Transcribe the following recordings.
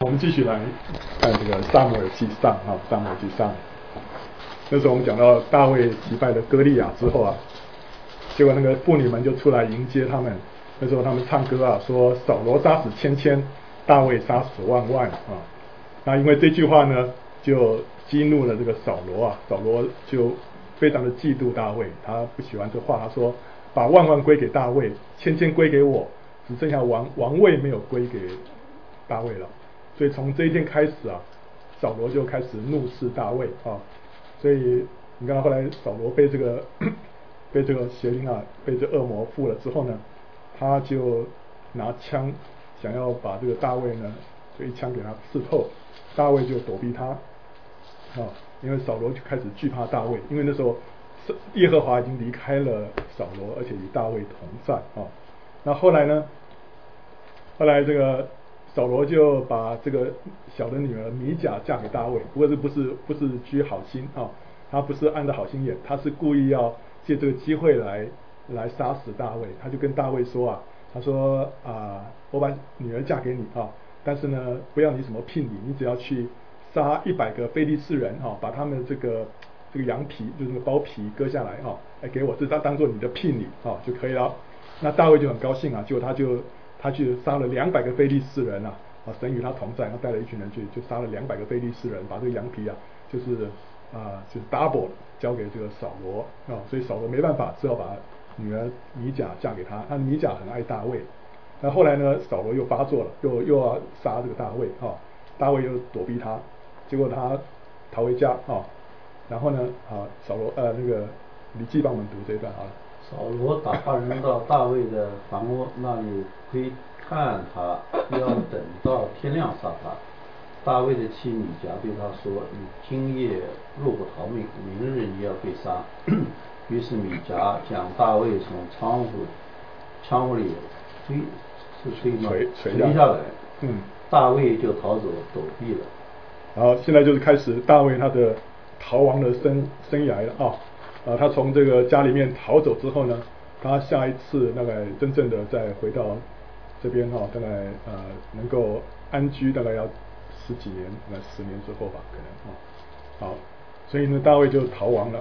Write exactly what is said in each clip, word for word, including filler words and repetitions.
我们继续来看这个撒母耳记上啊，撒母耳记上。那时候我们讲到大卫击败了歌利亚之后啊，结果那个妇女们就出来迎接他们。那时候他们唱歌啊，说扫罗杀死千千，大卫杀死万万啊。那因为这句话呢，就激怒了这个扫罗啊，扫罗就非常的嫉妒大卫，他不喜欢这话，他说把万万归给大卫，千千归给我，只剩下王王位没有归给大卫了。所以从这一天开始啊，扫罗就开始怒视大卫啊。所以你看到后来扫罗被这个被这个邪灵啊，被这恶魔附了之后呢，他就拿枪想要把这个大卫呢，就一枪给他刺透，大卫就躲避他啊，因为扫罗就开始惧怕大卫，因为那时候耶和华已经离开了扫罗，而且与大卫同在啊。那后来呢，后来这个扫罗就把这个小的女儿米甲嫁给大卫，不过这不是不是居好心啊，他不是按着好心眼，他是故意要借这个机会来来杀死大卫。他就跟大卫说啊，他说啊，我把女儿嫁给你啊，但是呢，不要你什么聘礼，你只要去杀一百个非利士人啊，把他们的这个这个羊皮就是那个包皮割下来啊，来给我，这当当做你的聘礼啊就可以了。那大卫就很高兴啊，结果他就。他去杀了两百个非利士人啊，啊，神与他同在，他带了一群人去，就杀了两百个非利士人，把这个羊皮啊，就是啊，就是 double 交给这个扫罗啊，所以扫罗没办法，只好把女儿米甲嫁给他。那米甲很爱大卫，那后来呢，扫罗又发作了，又又要杀这个大卫啊，大卫又躲避他，结果他逃回家啊，然后呢啊，扫罗呃那个李记帮我们读这一段啊。 扫罗打发人到大卫的房屋那里窥探他，要等到天亮杀他。大卫的妻米甲对他说：“你今夜若不逃命，明日你要被杀。”于是米甲将大卫从窗户窗户里推是推吗？ 垂垂下来。 嗯， 大卫就逃走躲避了。 然后现在就是开始大卫他的逃亡的生生涯了啊。啊，他从这个家里面逃走之后呢，他下一次大概真正的再回到这边哈、哦，大概呃能够安居，大概要十几年，那十年之后吧，可能啊、哦。好，所以呢，大卫就逃亡了。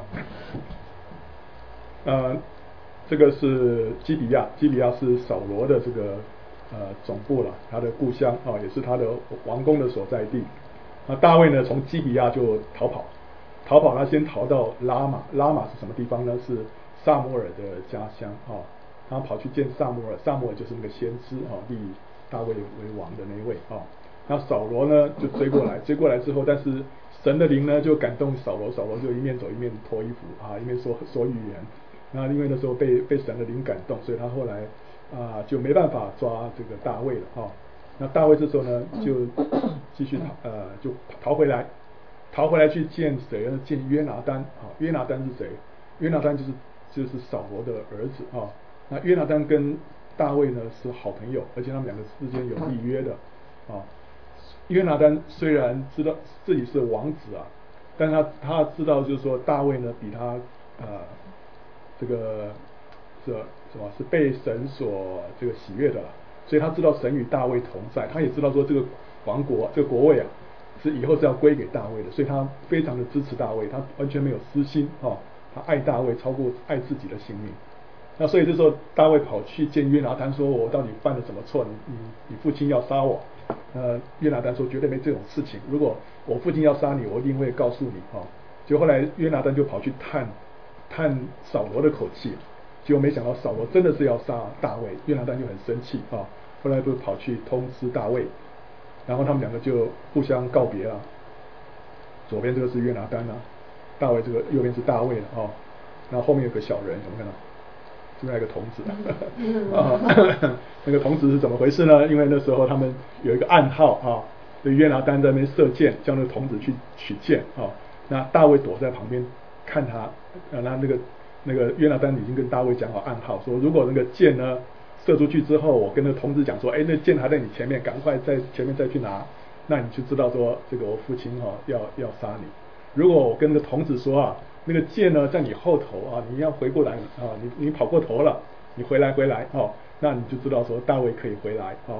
呃，这个是基比亚，基比亚是扫罗的这个呃总部了，他的故乡啊、哦，也是他的王宫的所在地。那大卫呢，从基比亚就逃跑。逃跑，他先逃到拉玛，拉玛是什么地方呢？是撒母耳的家乡啊、哦。他跑去见撒母耳，撒母耳就是那个先知啊、哦，立大卫为王的那一位啊、哦。那扫罗呢就追过来，追过来之后，但是神的灵呢就感动扫罗，扫罗就一面走一面脱衣服啊，一面说说预言。那因为那时候被被神的灵感动，所以他后来啊就没办法抓这个大卫了啊、哦。那大卫这时候呢就继续逃呃就逃回来。逃回来去见谁呢？见约拿单啊！约拿单是谁？约拿单就是就是扫罗的儿子啊。那约拿单跟大卫呢是好朋友，而且他们两个之间有立约的啊。约拿单虽然知道自己是王子啊，但他他知道就是说大卫呢比他呃这个是什么是被神所这个喜悦的了，所以他知道神与大卫同在，他也知道说这个王国这个国位啊。是以后是要归给大卫的，所以他非常的支持大卫，他完全没有私心啊、哦，他爱大卫超过爱自己的性命。那所以这时候大卫跑去见约拿单，说我到底犯了什么错？你你你父亲要杀我？呃，约拿单说绝对没这种事情，如果我父亲要杀你，我一定会告诉你啊。结果后来约拿单就跑去探探扫罗的口气，结果没想到扫罗真的是要杀大卫，约拿单就很生气啊，后来就跑去通知大卫。然后他们两个就互相告别了。左边这个是约拿单啊，大卫这个右边是大卫了啊、哦。那后面有个小人，有没有看到？这边有个童子啊。那个童子是怎么回事呢？因为那时候他们有一个暗号啊，对约拿单在那边射箭，叫那个童子去取箭啊。那大卫躲在旁边看他，呃，那那个那个约拿单已经跟大卫讲好暗号，说如果那个箭呢。射出去之后，我跟那童子讲说，哎，那箭还在你前面，赶快在前面再去拿，那你就知道说这个我父亲哈、哦、要要杀你。如果我跟那个童子说啊，那个箭呢在你后头啊，你要回过来啊，你你跑过头了，你回来回来哦，那你就知道说大卫可以回来哦。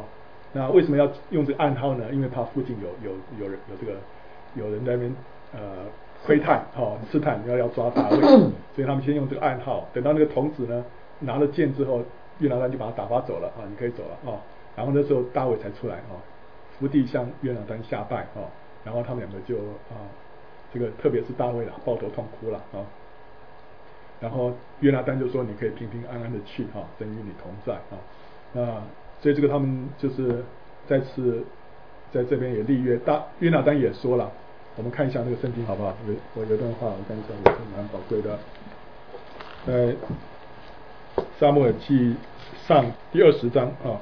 那为什么要用这个暗号呢？因为怕附近有有有人有这个有人在那边呃窥探哦试探要要抓大卫，所以他们先用这个暗号，等到那个童子呢拿了剑之后，约拿单就把他打发走了啊，你可以走了哦。然后那时候大卫才出来哦，伏地向约拿单下拜哦，然后他们两个就啊这个特别是大卫啦，抱头痛哭了啊。然后约拿单就说：“你可以平平安安的去哈，神与你同在啊。”那所以这个他们就是再次在这边也立约。大约拿单也说了，我们看一下那个圣经好不好？有我有段话，我看一下也是蛮宝贵的。在撒母耳记上第二十章啊，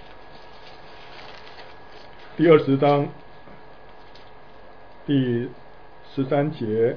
第二十章第十三节。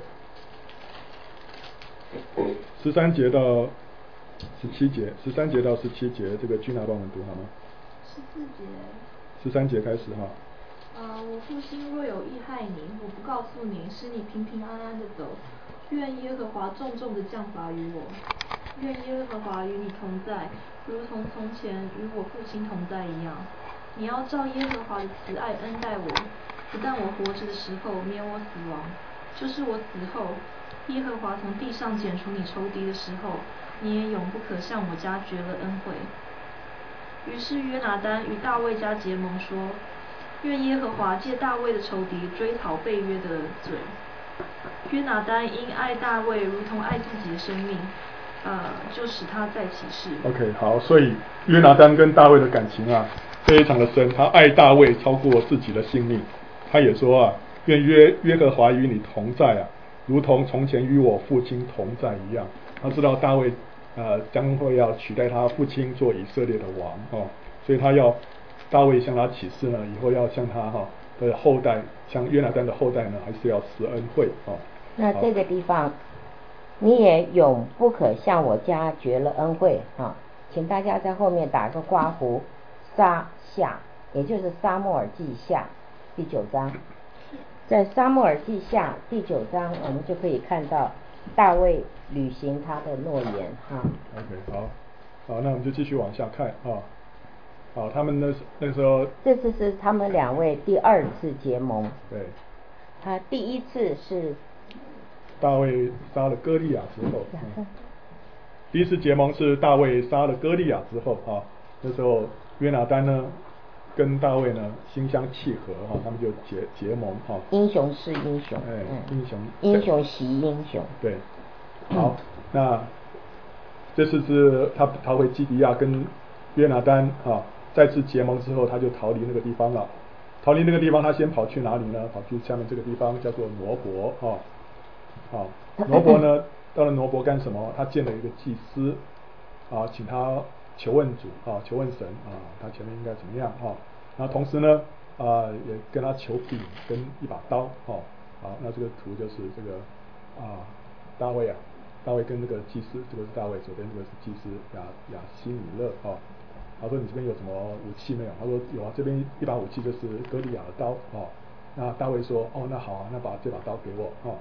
十三节到十七节，十三节到十七节，这个君拿帮我们读好吗？ 十四节。 十三节开始哈。 啊，我父亲若有意害你，我不告诉你，使你平平安安的走。愿耶和华重重的降罚于我。愿耶和华与你同在，如同从前与我父亲同在一样。你要照耶和华的慈爱恩待我，不但我活着的时候免我死亡，就是我死后。耶和华从地上剪除你仇敌的时候，你也永不可向我家绝了恩惠。于是约拿单与大卫家结盟说：愿耶和华借大卫的仇敌追讨背约的罪。约拿单因爱大卫如同爱自己的生命，呃，就使他再起誓。 OK， 好，所以约拿单跟大卫的感情啊，非常的深，他爱大卫超过自己的性命。他也说啊，愿约耶和华与你同在啊。如同从前与我父亲同在一样，他知道大卫呃将会要取代他父亲做以色列的王哦，所以他要大卫向他起誓呢，以后要向他哈、哦、的后代，像约拿单的后代呢，还是要施恩惠哦。 那这个地方，你也永不可向我家绝了恩惠啊，请大家在后面打个括弧，撒下，也就是撒母耳记下第九章。在撒母耳记下第九章，我们就可以看到大卫履行他的诺言啊。 OK， 好，好，那我们就继续往下看啊。好，他们那那时候， 这次是他们两位第二次结盟。 对。 他第一次是大卫杀了歌利亚之后，嗯、第一次结盟是大卫杀了歌利亚之后啊。那时候约拿单呢，跟大卫呢心相契合哈、啊，他们就结结盟哈、啊。 英雄是英雄， 哎， 嗯、 英雄， 英雄惜英雄。 对，好，嗯、那这次是他逃回基比亚跟约拿单啊再次结盟之后，他就逃离那个地方了。逃离那个地方，他先跑去哪里呢？跑去下面这个地方叫做挪伯啊。啊，挪伯呢，到了挪伯干什么？他见了一个祭司啊，请他求问主啊，求问神啊，他前面应该怎么样啊？然后同时呢，啊，也跟他求饼跟一把刀哦。好，那这个图就是这个啊，大卫啊，大卫跟这个祭司，这个是大卫，左边这个是祭司亚亚希米勒哦。他说你这边有什么武器没有？他说有啊，这边一把武器就是歌利亚的刀哦。那大卫说哦，那好啊，那把这把刀给我哦。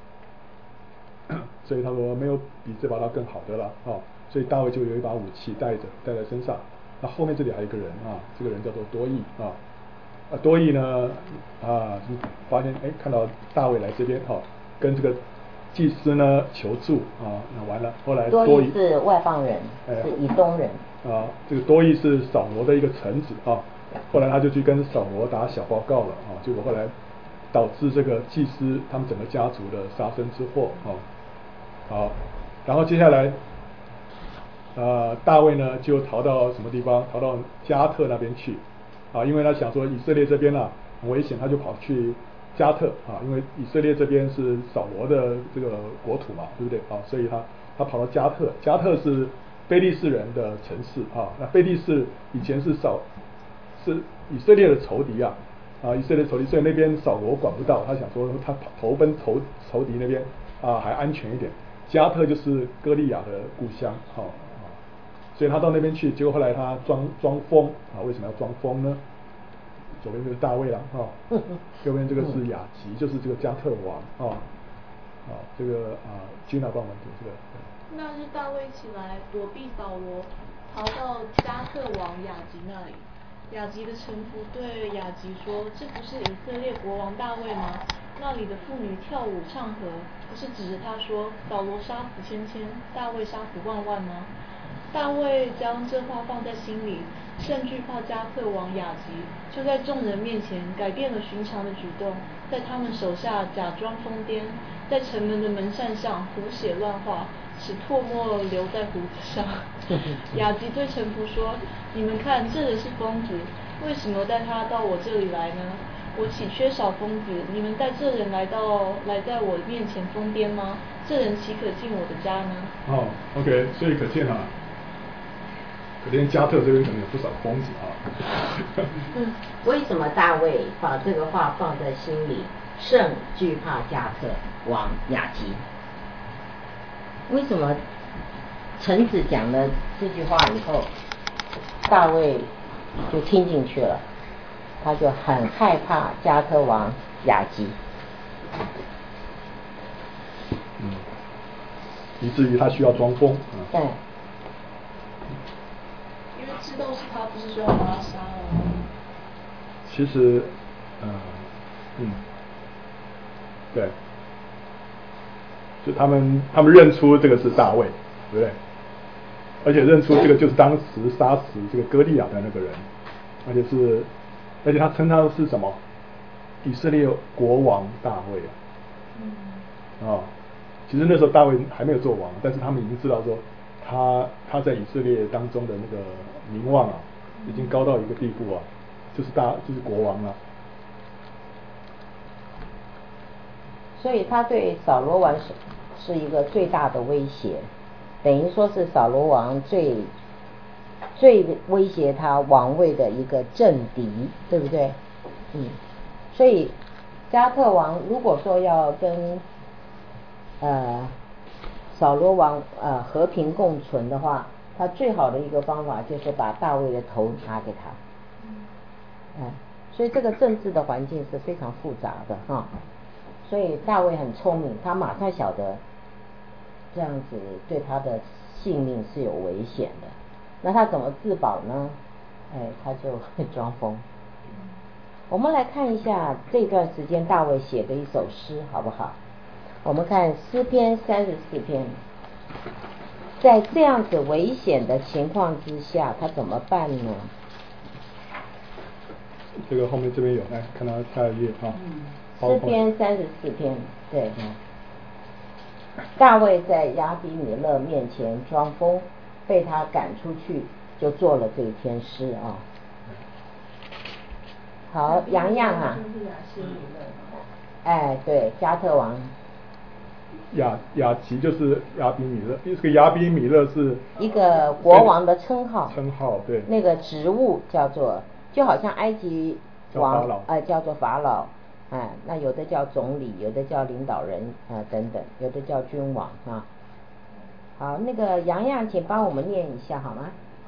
所以他说没有比这把刀更好的了哦。所以大卫就有一把武器带着带在身上。那后面这里还有一个人啊，这个人叫做多益啊。啊，多益呢啊，就发现哎，看到大卫来这边哈、哦，跟这个祭司呢求助啊，那完了，后来多益是外邦人，哎、是以东人啊，这个多益是扫罗的一个臣子啊，后来他就去跟扫罗打小报告了啊，结果后来导致这个祭司他们整个家族的杀身之祸啊，好，然后接下来。呃，大卫呢就逃到什么地方？逃到加特那边去，啊，因为他想说以色列这边啊很危险，他就跑去加特啊，因为以色列这边是扫罗的这个国土嘛，对不对啊？所以他他跑到加特，加特是非利士人的城市啊，那非利士以前是扫是以色列的仇敌啊，啊，以色列仇敌，所以那边扫罗管不到，他想说他投奔仇仇敌那边啊还安全一点，加特就是歌利亚的故乡，哈、啊。所以他到那边去，结果后来他装装疯啊！为什么要装疯呢？左边就是大卫了啊，右边这个是雅吉，就是这个加特王啊啊，这个啊，君娜帮我们读这个。 那日大卫起来躲避扫罗，逃到加特王雅吉那里。 雅吉的臣仆对雅吉说：“这不是以色列国王大卫吗？那里的妇女跳舞唱和，不是指着他说：扫罗杀死千千，大卫杀死万万吗？”大卫将这话放在心里，甚惧怕加特王雅吉，就在众人面前改变了寻常的举动，在他们手下假装疯癫，在城门的门扇上胡写乱画，使唾沫留在胡子上。雅吉对臣仆说：“你们看，这人是疯子，为什么带他到我这里来呢？我岂缺少疯子？你们带这人来到来在我面前疯癫吗？这人岂可进我的家呢？” 哦 ，OK， 所以可见啊，可见加特这边可能有不少疯子啊。 嗯，为什么大卫把这个话放在心里，甚惧怕加特王雅吉？为什么臣子讲了这句话以后，大卫就听进去了，他就很害怕加特王雅吉， 嗯，以至于他需要装疯啊。 对， 因为知道是他，不是说要把他杀了吗？ 其实，呃，嗯，对，就他们他们认出这个是大卫，对不对？而且认出这个就是当时杀死这个歌利亚的那个人，而且是，而且他称他是什么？以色列国王大卫啊。嗯。啊，其实那时候大卫还没有做王，但是他们已经知道说他他在以色列当中的那个名望啊，已经高到一个地步啊，就是大就是国王了。 所以他对扫罗王是是一个最大的威胁，等于说是扫罗王最最威胁他王位的一个政敌，对不对？嗯，所以加特王如果说要跟呃扫罗王呃和平共存的话，他最好的一个方法就是把大卫的头拿给他。嗯，所以这个政治的环境是非常复杂的哈。所以大卫很聪明，他马上晓得这样子对他的性命是有危险的。那他怎么自保呢？哎，他就会装疯。我们来看一下这段时间大卫写的一首诗好不好？我们看诗篇三十四篇，在这样子危险的情况之下，他怎么办呢？ 这个后面这边有，来看到下一页啊。 诗篇三十四篇，对。嗯、大卫在亚比米勒面前装疯，被他赶出去，就做了这一篇诗啊。好，洋洋啊。哎，对，加特王。 雅雅吉就是亚比米勒，这个亚比米勒是一个国王的称号。 称号对。 那个职务叫做，就好像埃及王，呃，叫做法老。哎，那有的叫总理，有的叫领导人啊、呃、等等，有的叫君王啊。好，那个洋洋，请帮我们念一下好吗？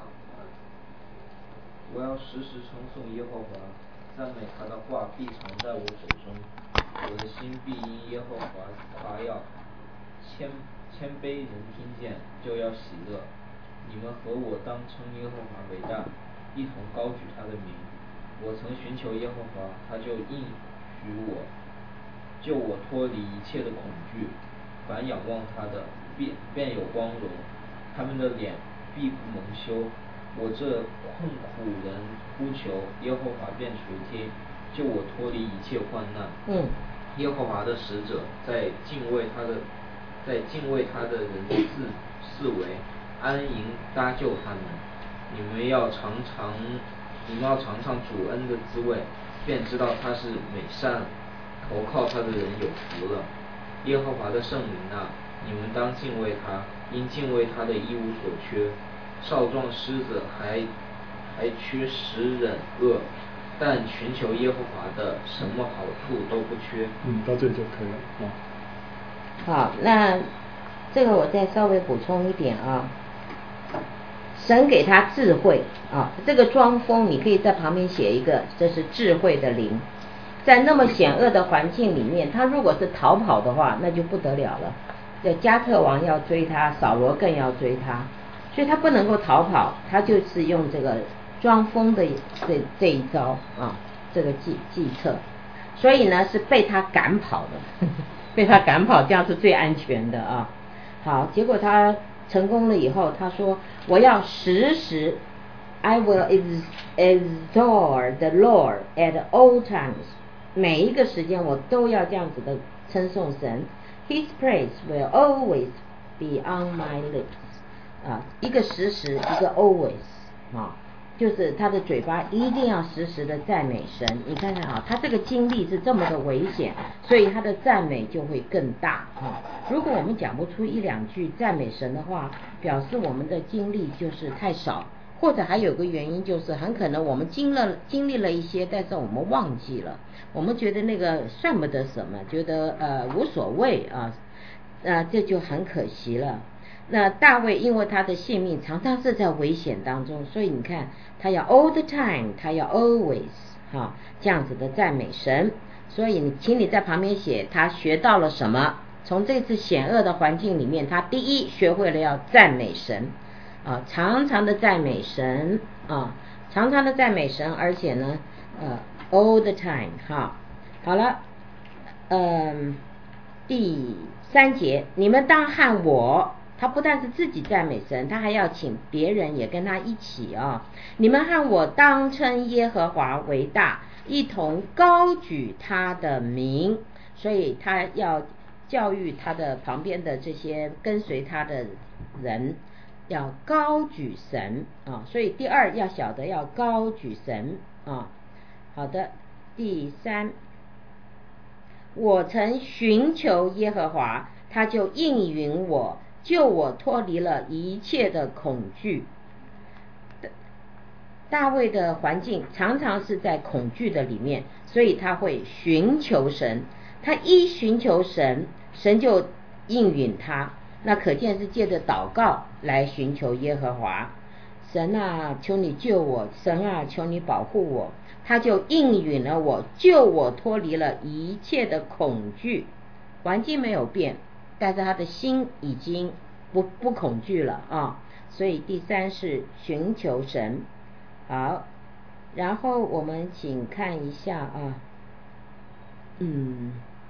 我要时时称颂耶和华，赞美他的话必常在我手中，我的心必因耶和华夸耀。谦谦卑人听见就要喜乐，你们和我当称耶和华为大，一同高举他的名。我曾寻求耶和华，他就应许我，救我脱离一切的恐惧。凡仰望他的，便便有光荣，他们的脸必不蒙羞。我这困苦人呼求，耶和华便垂听，救我脱离一切患难。 嗯。 耶和华的使者在敬畏他的，在敬畏他的人四四围安营搭救他们。你们要尝尝，你们要尝尝主恩的滋味，便知道他是美善，投靠他的人有福了。耶和华的圣灵啊，你们当敬畏他，因敬畏他的一无所缺。少壮狮子还还缺食忍饿，但寻求耶和华的，什么好处都不缺。 嗯，到这里就可以了啊。 好，那这个我再稍微补充一点啊。神给他智慧啊，这个装疯你可以在旁边写一个，这是智慧的灵。在那么险恶的环境里面，他如果是逃跑的话，那就不得了了。这加特王要追他，扫罗更要追他，所以他不能够逃跑，他就是用这个装疯的这这一招啊，这个计计策，所以呢是被他赶跑的，被他赶跑，这样是最安全的啊。好，结果他成功了以后，他说我要时时 I will extol the Lord at all times， 每一个时间我都要这样子的称颂神。His praise will always be on my lips， 啊，一个时时，一个 always， 啊，就是他的嘴巴一定要时时的赞美神。你看看啊，他这个经历是这么的危险，所以他的赞美就会更大啊。如果我们讲不出一两句赞美神的话，表示我们的经历就是太少，或者还有个原因就是很可能我们经了经历了一些，但是我们忘记了，我们觉得那个算不得什么，觉得呃无所谓啊，呃这就很可惜了。那大卫因为他的性命常常是在危险当中，所以你看他要 all the time， 他要 always 哈，这样子的赞美神。所以你请你在旁边写他学到了什么，从这次险恶的环境里面，他第一学会了要赞美神啊，常常的赞美神啊，常常的赞美神，而且呢呃 all the time 哈。好了，嗯，第三节，你们当和我，他不但是自己赞美神，他还要请别人也跟他一起啊。你们和我当称耶和华为大，一同高举他的名。所以他要教育他的旁边的这些跟随他的人，要高举神啊。所以第二要晓得要高举神啊。好的，第三，我曾寻求耶和华，他就应允我，救我脱离了一切的恐惧。大卫的环境常常是在恐惧的里面，所以他会寻求神，他一寻求神，神就应允他。那可见是借着祷告来寻求耶和华。神啊，求你救我，神啊，求你保护我，他就应允了我，救我脱离了一切的恐惧。环境没有变，但是他的心已经不不恐惧了啊。所以第三是寻求神。好，然后我们请看一下啊，嗯，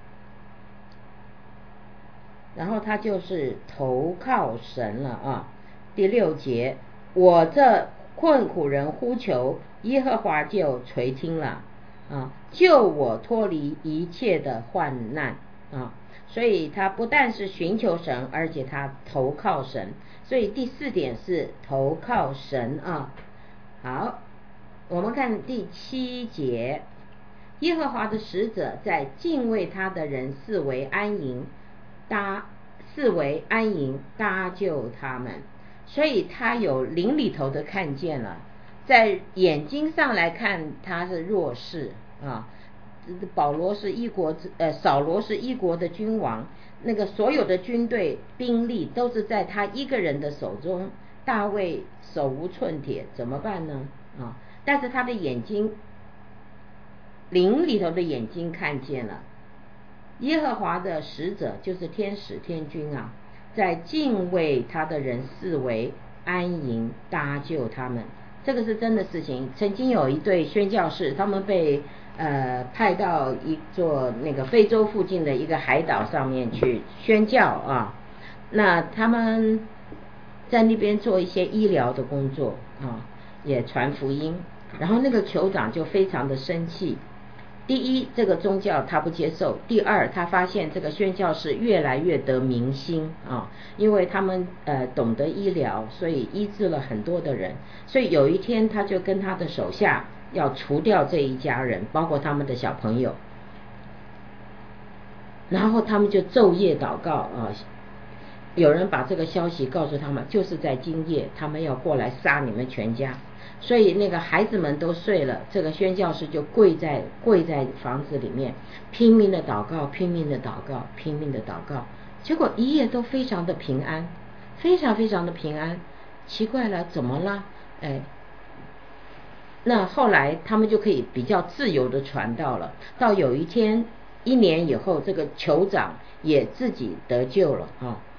然后他就是投靠神了啊。第六节，我这困苦人呼求，耶和华就垂听了啊，救我脱离一切的患难啊。所以他不但是寻求神，而且他投靠神。所以第四点是投靠神啊。好，我们看第七节，耶和华的使者在敬畏他的人四围安营，搭四围安营搭救他们。所以他有灵里头的看见了，在眼睛上来看他是弱势啊。保罗是一国呃扫罗是一国的君王，那个所有的军队兵力都是在他一个人的手中，大卫手无寸铁，怎么办呢啊？但是他的眼睛，灵里头的眼睛看见了，耶和华的使者就是天使天君啊，在敬畏他的人四围安营搭救他们。这个是真的事情。曾经有一对宣教士，他们被呃派到一座那个非洲附近的一个海岛上面去宣教啊，那他们在那边做一些医疗的工作啊，也传福音。然后那个酋长就非常的生气，第一，这个宗教他不接受；第二，他发现这个宣教士越来越得民心啊，因为他们呃懂得医疗，所以医治了很多的人。所以有一天，他就跟他的手下要除掉这一家人，包括他们的小朋友。然后他们就昼夜祷告啊，有人把这个消息告诉他们，就是在今夜，他们要过来杀你们全家。所以那个孩子们都睡了，这个宣教士就跪在跪在房子里面，拼命的祷告，拼命的祷告，拼命的祷告。结果一夜都非常的平安，非常非常的平安。奇怪了，怎么了？哎，那后来他们就可以比较自由的传道了。到有一天，一年以后，这个酋长也自己得救了啊。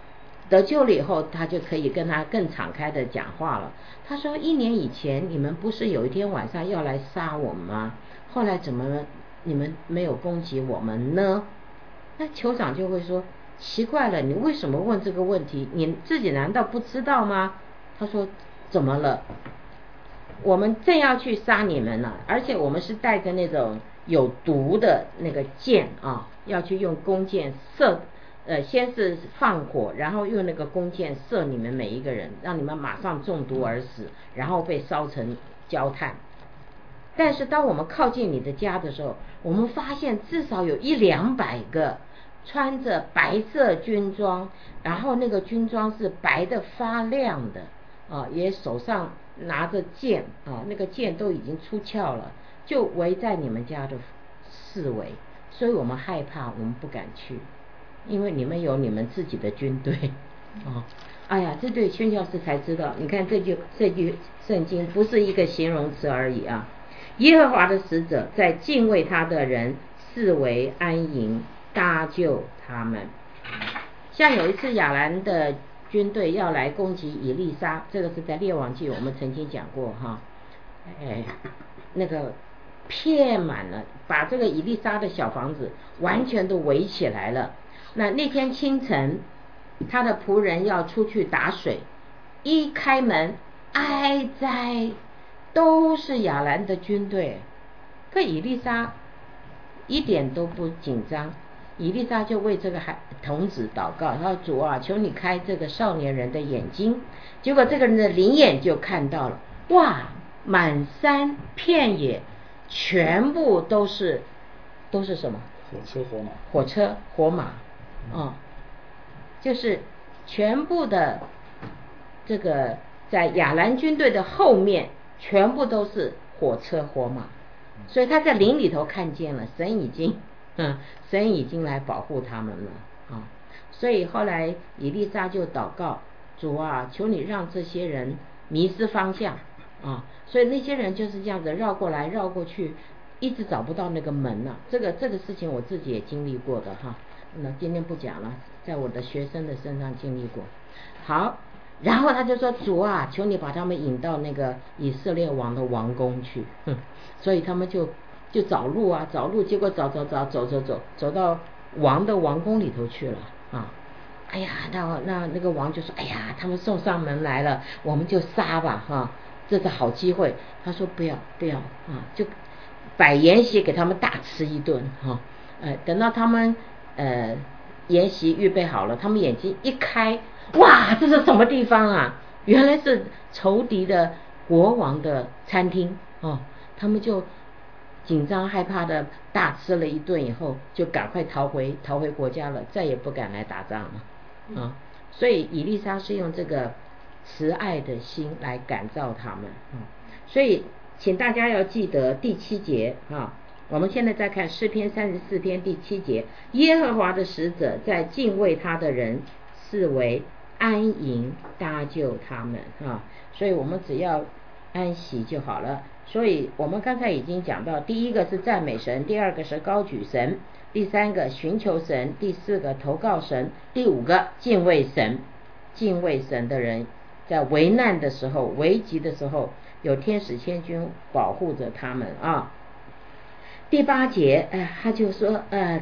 得救了以后，他就可以跟他更敞开的讲话了。他说一年以前你们不是有一天晚上要来杀我们吗？后来怎么你们没有攻击我们呢？那酋长就会说，奇怪了，你为什么问这个问题？你自己难道不知道吗？他说怎么了？我们正要去杀你们了，而且我们是带着那种有毒的那个箭啊，要去用弓箭射，呃，先是放火，然后用那个弓箭射你们每一个人，让你们马上中毒而死，然后被烧成焦炭。但是当我们靠近你的家的时候，我们发现至少有一两百个穿着白色军装，然后那个军装是白的发亮的啊，也手上拿着剑啊，那个剑都已经出鞘了，就围在你们家的四围，所以我们害怕，我们不敢去，因为你们有你们自己的军队啊。哎呀，这对宣教士才知道，你看这句这句圣经不是一个形容词而已啊。耶和华的使者在敬畏他的人四围安营，搭救他们。像有一次亚兰的军队要来攻击以利沙，这个是在列王记我们曾经讲过哈，哎，那个骗满了，把这个以利沙的小房子完全都围起来了。那那天清晨，他的仆人要出去打水，一开门，哀哉，都是亚兰的军队。可以利沙一点都不紧张，以利沙就为这个孩童子祷告，他说主啊，求你开这个少年人的眼睛。结果这个人的灵眼就看到了，哇，满山遍野全部都是都是什么？ 火车火马。 火车火马，哦，就是全部的这个在亚兰军队的后面全部都是火车火马，所以他在林里头看见了，神已经嗯，神已经来保护他们了啊。所以后来以利沙就祷告，主啊，求你让这些人迷失方向啊。所以那些人就是这样子绕过来绕过去，一直找不到那个门了、啊。这个这个事情我自己也经历过的哈，那今天不讲了，在我的学生的身上经历过。好，然后他就说，主啊，求你把他们引到那个以色列王的王宫去。哼，所以他们就就找路啊找路，结果找找找走走走走到王的王宫里头去了啊。哎呀，那那那个王就说，哎呀，他们送上门来了，我们就杀吧哈，这是好机会。他说不要不要啊，就摆筵席给他们大吃一顿哈。呃，等到他们呃筵席预备好了，他们眼睛一开，哇，这是什么地方啊？原来是仇敌的国王的餐厅哦。他们就紧张害怕的大吃了一顿以后，就赶快逃回逃回国家了，再也不敢来打仗了啊。所以以利沙是用这个慈爱的心来感召他们啊。所以请大家要记得第七节啊。我们现在再看诗篇三十四篇第七节，耶和华的使者在敬畏他的人四围安营，搭救他们啊。所以我们只要安息就好了。所以我们刚才已经讲到，第一个是赞美神，第二个是高举神，第三个寻求神，第四个投靠神，第五个敬畏神。敬畏神的人在危难的时候危急的时候，有天使千军保护着他们啊。第八节、呃、他就说呃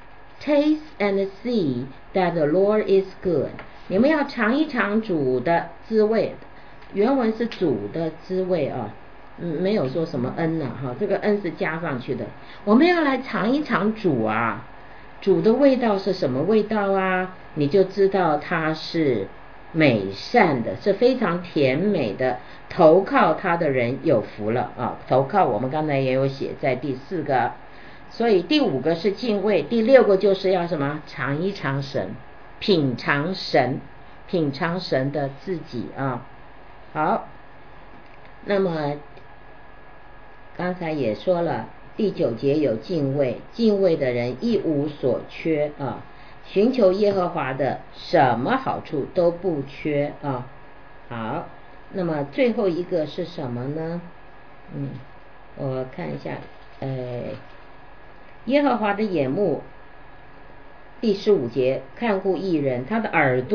Taste and see that the Lord is good， 你们要尝一尝主的滋味。原文是主的滋味啊，嗯，没有说什么恩呐、啊、哈，这个恩是加上去的。我们要来尝一尝主啊，主的味道是什么味道啊？你就知道它是美善的，是非常甜美的。投靠他的人有福了啊！投靠我们刚才也有写在第四个，所以第五个是敬畏，第六个就是要什么？尝一尝神，品尝神，品尝神的自己啊。好，那么刚才也说了，第九节有敬畏，敬畏的人一无所缺啊。寻求耶和华的，什么好处都不缺啊。好，那么最后一个是什么呢？嗯，我看一下，呃，耶和华的眼目，第十五节，看顾义人，他的耳朵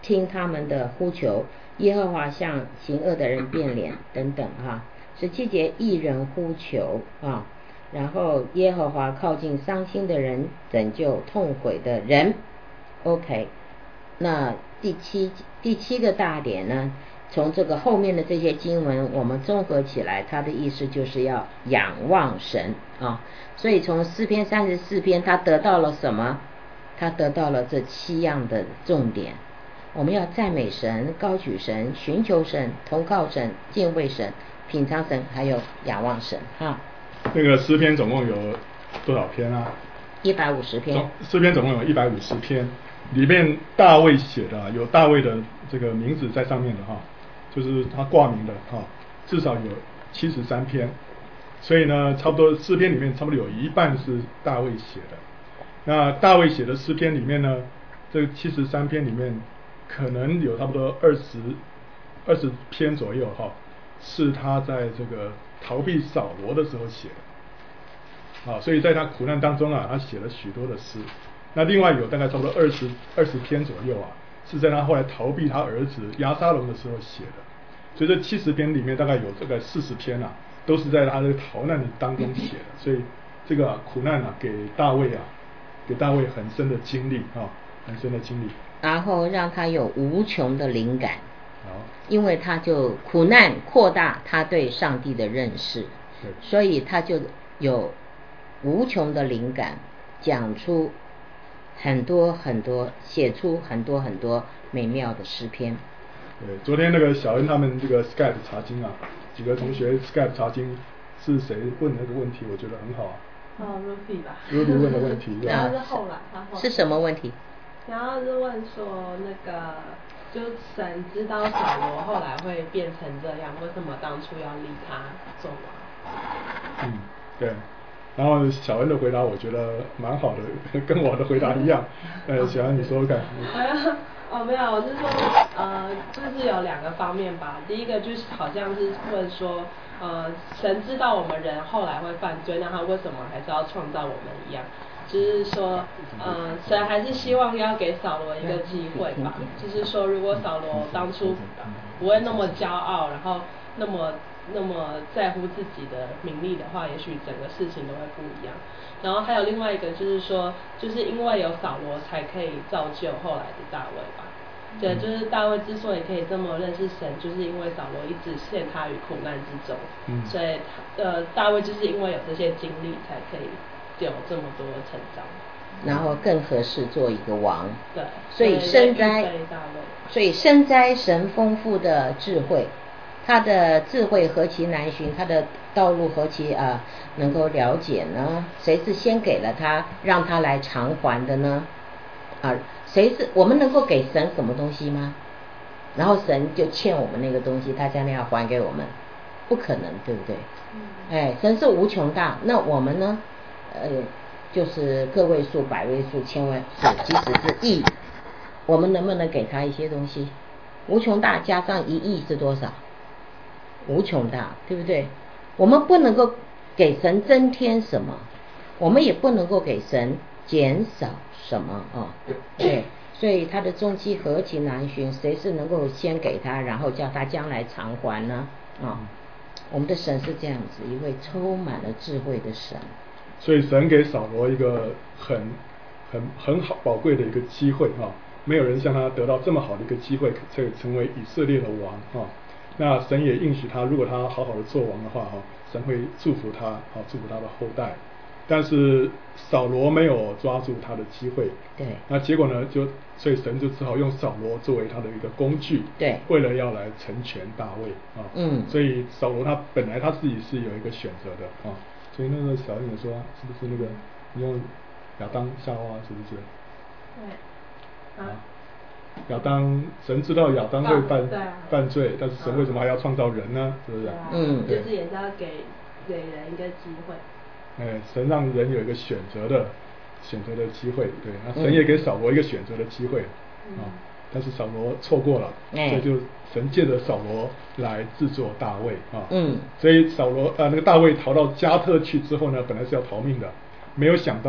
听他们的呼求，耶和华向行恶的人变脸等等哈。十七节，义人呼求啊，然后耶和华靠近伤心的人，拯救痛悔的人。OK， 那第七第七个大点呢，从这个后面的这些经文我们综合起来，它的意思就是要仰望神啊。所以从诗篇三十四篇他得到了什么？他得到了这七样的重点。我们要赞美神，高举神，寻求神，投靠神，敬畏神，品尝神，还有仰望神哈。 那个诗篇总共有多少篇啊？ 一百五十篇。 诗篇总共有一百五十篇，里面大卫写的有大卫的这个名字在上面的哈，就是他挂名的哈，至少有七十三篇。所以呢，差不多诗篇里面差不多有一半是大卫写的。那大卫写的诗篇里面呢，这七十三篇里面可能有差不多二十二十篇左右哈，是他在这个逃避扫罗的时候写的。啊，所以在他苦难当中啊，他写了许多的诗。那另外有大概差不多二十二十篇左右啊，是在他后来逃避他儿子押沙龙的时候写的。所以这七十篇里面大概有这个四十篇啊，都是在他的逃难的当中写的。所以这个、啊、苦难啊，给大卫啊，给大卫很深的经历啊，很深的经历。 然后让他有无穷的灵感。 好， 因为他就苦难扩大他对上帝的认识，所以他就有无穷的灵感，讲出很多很多，写出很多很多美妙的诗篇。 对，昨天那个小恩他们这个 Skype 查经啊，几个同学 Skype 查经是谁问那个问题，我觉得很好啊。 哦 ，Ruby 吧。 Ruby 问的问题， 然后是后来，他后来是什么问题？ 然后是问说那个，就神知道扫罗后来会变成这样，为什么当初要立他做王？ 嗯，对。然后小恩的回答我觉得蛮好的，跟我的回答一样。呃，小恩你说说看。 哎呀，哦没有，我是说呃，就是有两个方面吧。第一个就是好像是问说，呃，神知道我们人后来会犯罪，那他为什么还是要创造我们一样？就是说，呃，神还是希望要给扫罗一个机会吧。就是说，如果扫罗当初不会那么骄傲，然后那么那么在乎自己的名利的话，也许整个事情都会不一样。然后还有另外一个就是说，就是因为有扫罗才可以造就后来的大卫吧。对，就是大卫之所以可以这么认识神，就是因为扫罗一直陷他于苦难之中。嗯。所以呃，大卫就是因为有这些经历，才可以有这么多的成长。 然后更合适做一个王。 对。 所以深哉，所以深哉神丰富的智慧。他的智慧何其难寻，他的道路何其啊、呃、能够了解呢？谁是先给了他，让他来偿还的呢？啊，谁是我们能够给神什么东西吗？然后神就欠我们那个东西，他将来要还给我们，不可能，对不对？嗯。哎，神是无穷大，那我们呢？呃，就是个位数、百位数、千位数，即使是亿，我们能不能给他一些东西？无穷大加上一亿是多少？无穷大，对不对？我们不能够给神增添什么，我们也不能够给神减少什么啊。对，所以他的踪迹何其难寻，谁是能够先给他，然后叫他将来偿还呢？啊，我们的神是这样子一位充满了智慧的神。 所以神给扫罗一个很很很好宝贵的一个机会啊，没有人像他得到这么好的一个机会，可以成为以色列的王啊。那神也应许他，如果他好好的做王的话哈，神会祝福他，好祝福他的后代。但是扫罗没有抓住他的机会， 对， 那结果呢，就所以神就只好用扫罗作为他的一个工具， 对， 为了要来成全大卫啊，嗯，所以扫罗他本来他自己是有一个选择的啊，所以那个小女说，是不是那个你用亚当夏娃是不是？ 对，啊。 亚当，神知道亚当会犯犯罪，但是神为什么还要创造人呢？是不是？ 嗯，就是也是要给给人一个机会。 哎，神让人有一个选择的选择的机会，对，那神也给扫罗一个选择的机会啊、嗯哦，但是扫罗错过了，嗯、所以就神借着扫罗来制作大卫啊，嗯，所以扫罗呃那个大卫逃到加特去之后呢，本来是要逃命的，没有想到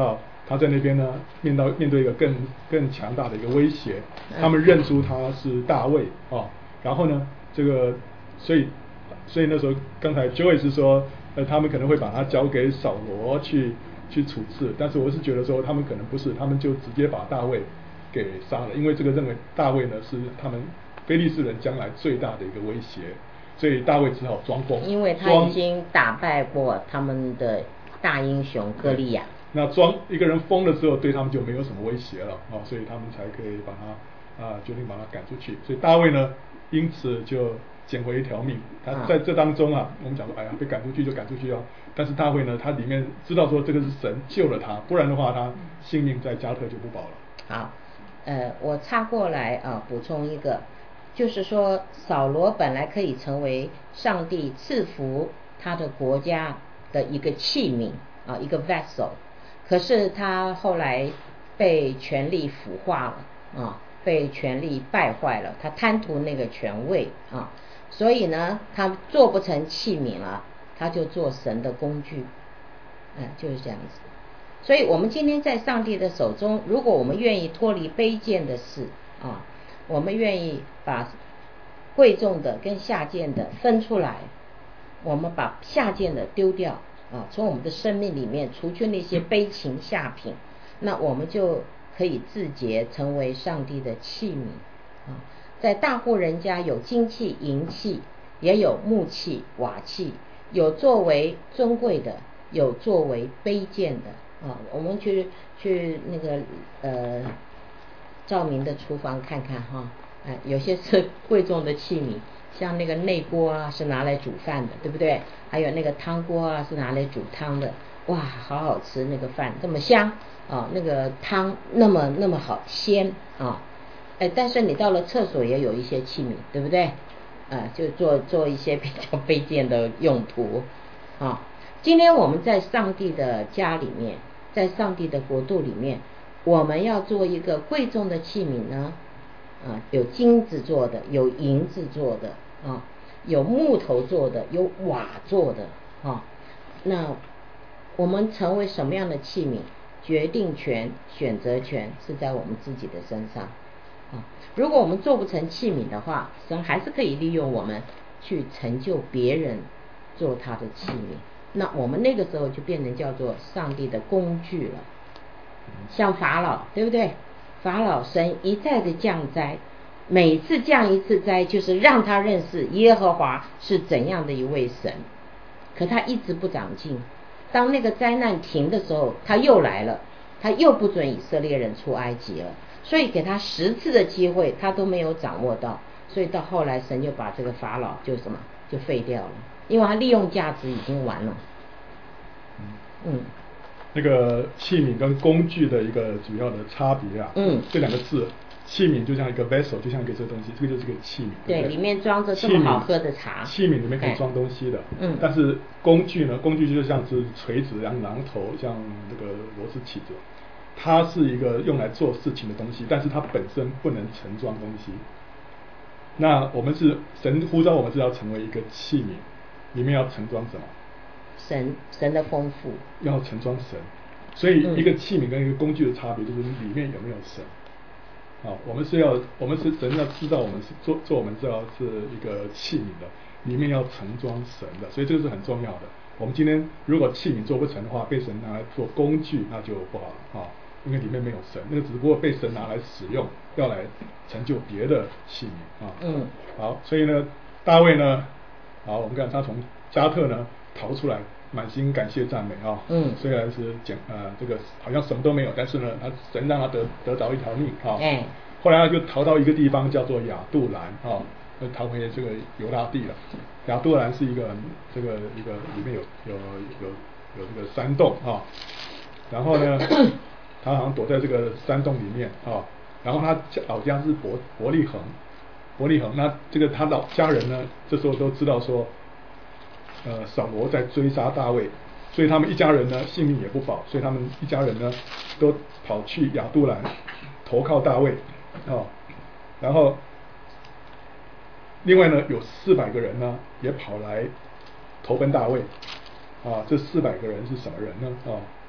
他在那边呢面到面对一个更更强大的一个威胁，他们认出他是大卫啊，然后呢这个所以所以那时候刚才 Joey 是说呃他们可能会把他交给扫罗去去处置，但是我是觉得说他们可能不是，他们就直接把大卫给杀了，因为这个认为大卫呢是他们非利士人将来最大的一个威胁，所以大卫只好装疯， 因为他已经打败过他们的大英雄歌利亚。 那装一个人疯了之后，对他们就没有什么威胁了啊，所以他们才可以把他啊决定把他赶出去。所以大卫呢，因此就捡回一条命。他在这当中啊，我们讲说，哎呀，被赶出去就赶出去啊。但是大卫呢，他里面知道说这个是神救了他，不然的话他性命在加特就不保了。 好，呃，我插过来啊，补充一个，就是说扫罗本来可以成为上帝赐福他的国家的一个器皿啊，一个 vessel， 可是他后来被权力腐化了啊，被权力败坏了，他贪图那个权位啊，所以呢，他做不成器皿了，他就做神的工具，嗯，就是这样子。所以我们今天在上帝的手中，如果我们愿意脱离卑贱的事啊，我们愿意把贵重的跟下贱的分出来，我们把下贱的丢掉啊，从我们的生命里面除去那些卑情下品，那我们就可以自洁，成为上帝的器皿啊。在大户人家有金器银器，也有木器瓦器，有作为尊贵的，有作为卑贱的啊。我们去去那个呃照明的厨房看看哈，哎，有些是贵重的器皿，像那个内锅啊是拿来煮饭的，对不对？还有那个汤锅啊是拿来煮汤的，哇，好好吃，那个饭这么香啊，那个汤那么那么好鲜啊，哎，但是你到了厕所也有一些器皿，对不对？啊，就做做一些比较卑贱的用途啊。今天我们在上帝的家里面，在上帝的国度里面，我们要做一个贵重的器皿呢，啊，有金子做的，有银子做的啊，有木头做的，有瓦做的啊。那我们成为什么样的器皿，决定权、选择权是在我们自己的身上啊。如果我们做不成器皿的话，神还是可以利用我们去成就别人，做他的器皿。那我们那个时候就变成叫做上帝的工具了。像法老，对不对？法老神一再的降灾，每次降一次灾，就是让他认识耶和华是怎样的一位神。可他一直不长进，当那个灾难停的时候，他又来了，他又不准以色列人出埃及了。所以给他十次的机会，他都没有掌握到，所以到后来神就把这个法老就什么就废掉了，因为他利用价值已经完了。嗯， 那个器皿跟工具的一个主要的差别啊， 嗯， 这两个字，器皿就像一个 vessel， 就像一个这个东西，这个就是个器皿， 对， 对， 里面装着这么好喝的茶， 器皿里面可以装东西的， 嗯， 但是工具呢，工具就像是锤子，像榔头，像这个螺丝起子，它是一个用来做事情的东西，但是它本身不能盛装东西。那我们是神呼召我们是要成为一个器皿，里面要盛装什么？ 神神的丰富， 要盛装神。所以一个器皿跟一个工具的差别就是里面有没有神。啊，我们是要我们是神要知道我们是做做我们知道是一个器皿的，里面要盛装神的，所以这个是很重要的。我们今天如果器皿做不成的话，被神拿来做工具，那就不好了啊，因为里面没有神，那个只不过被神拿来使用，要来成就别的器皿啊。 嗯， 好，所以呢，大卫呢，好，我们看他从加特呢逃出来，满心感谢赞美啊。 嗯， 虽然是讲呃这个好像什么都没有，但是呢，他神让他得得到一条命啊。 哎， 后来他就逃到一个地方叫做亚杜兰啊，就逃回这个犹大地了。亚杜兰是一个这个一个里面有有有有这个山洞啊，然后呢，他好像躲在这个山洞里面啊，然后他老家是伯伯利恒，伯利恒，那这个他老家人呢，这时候都知道说，呃，扫罗在追杀大卫，所以他们一家人呢性命也不保，所以他们一家人呢都跑去亚杜兰投靠大卫啊，然后另外呢有四百个人呢也跑来投奔大卫啊，这四百个人是什么人呢啊？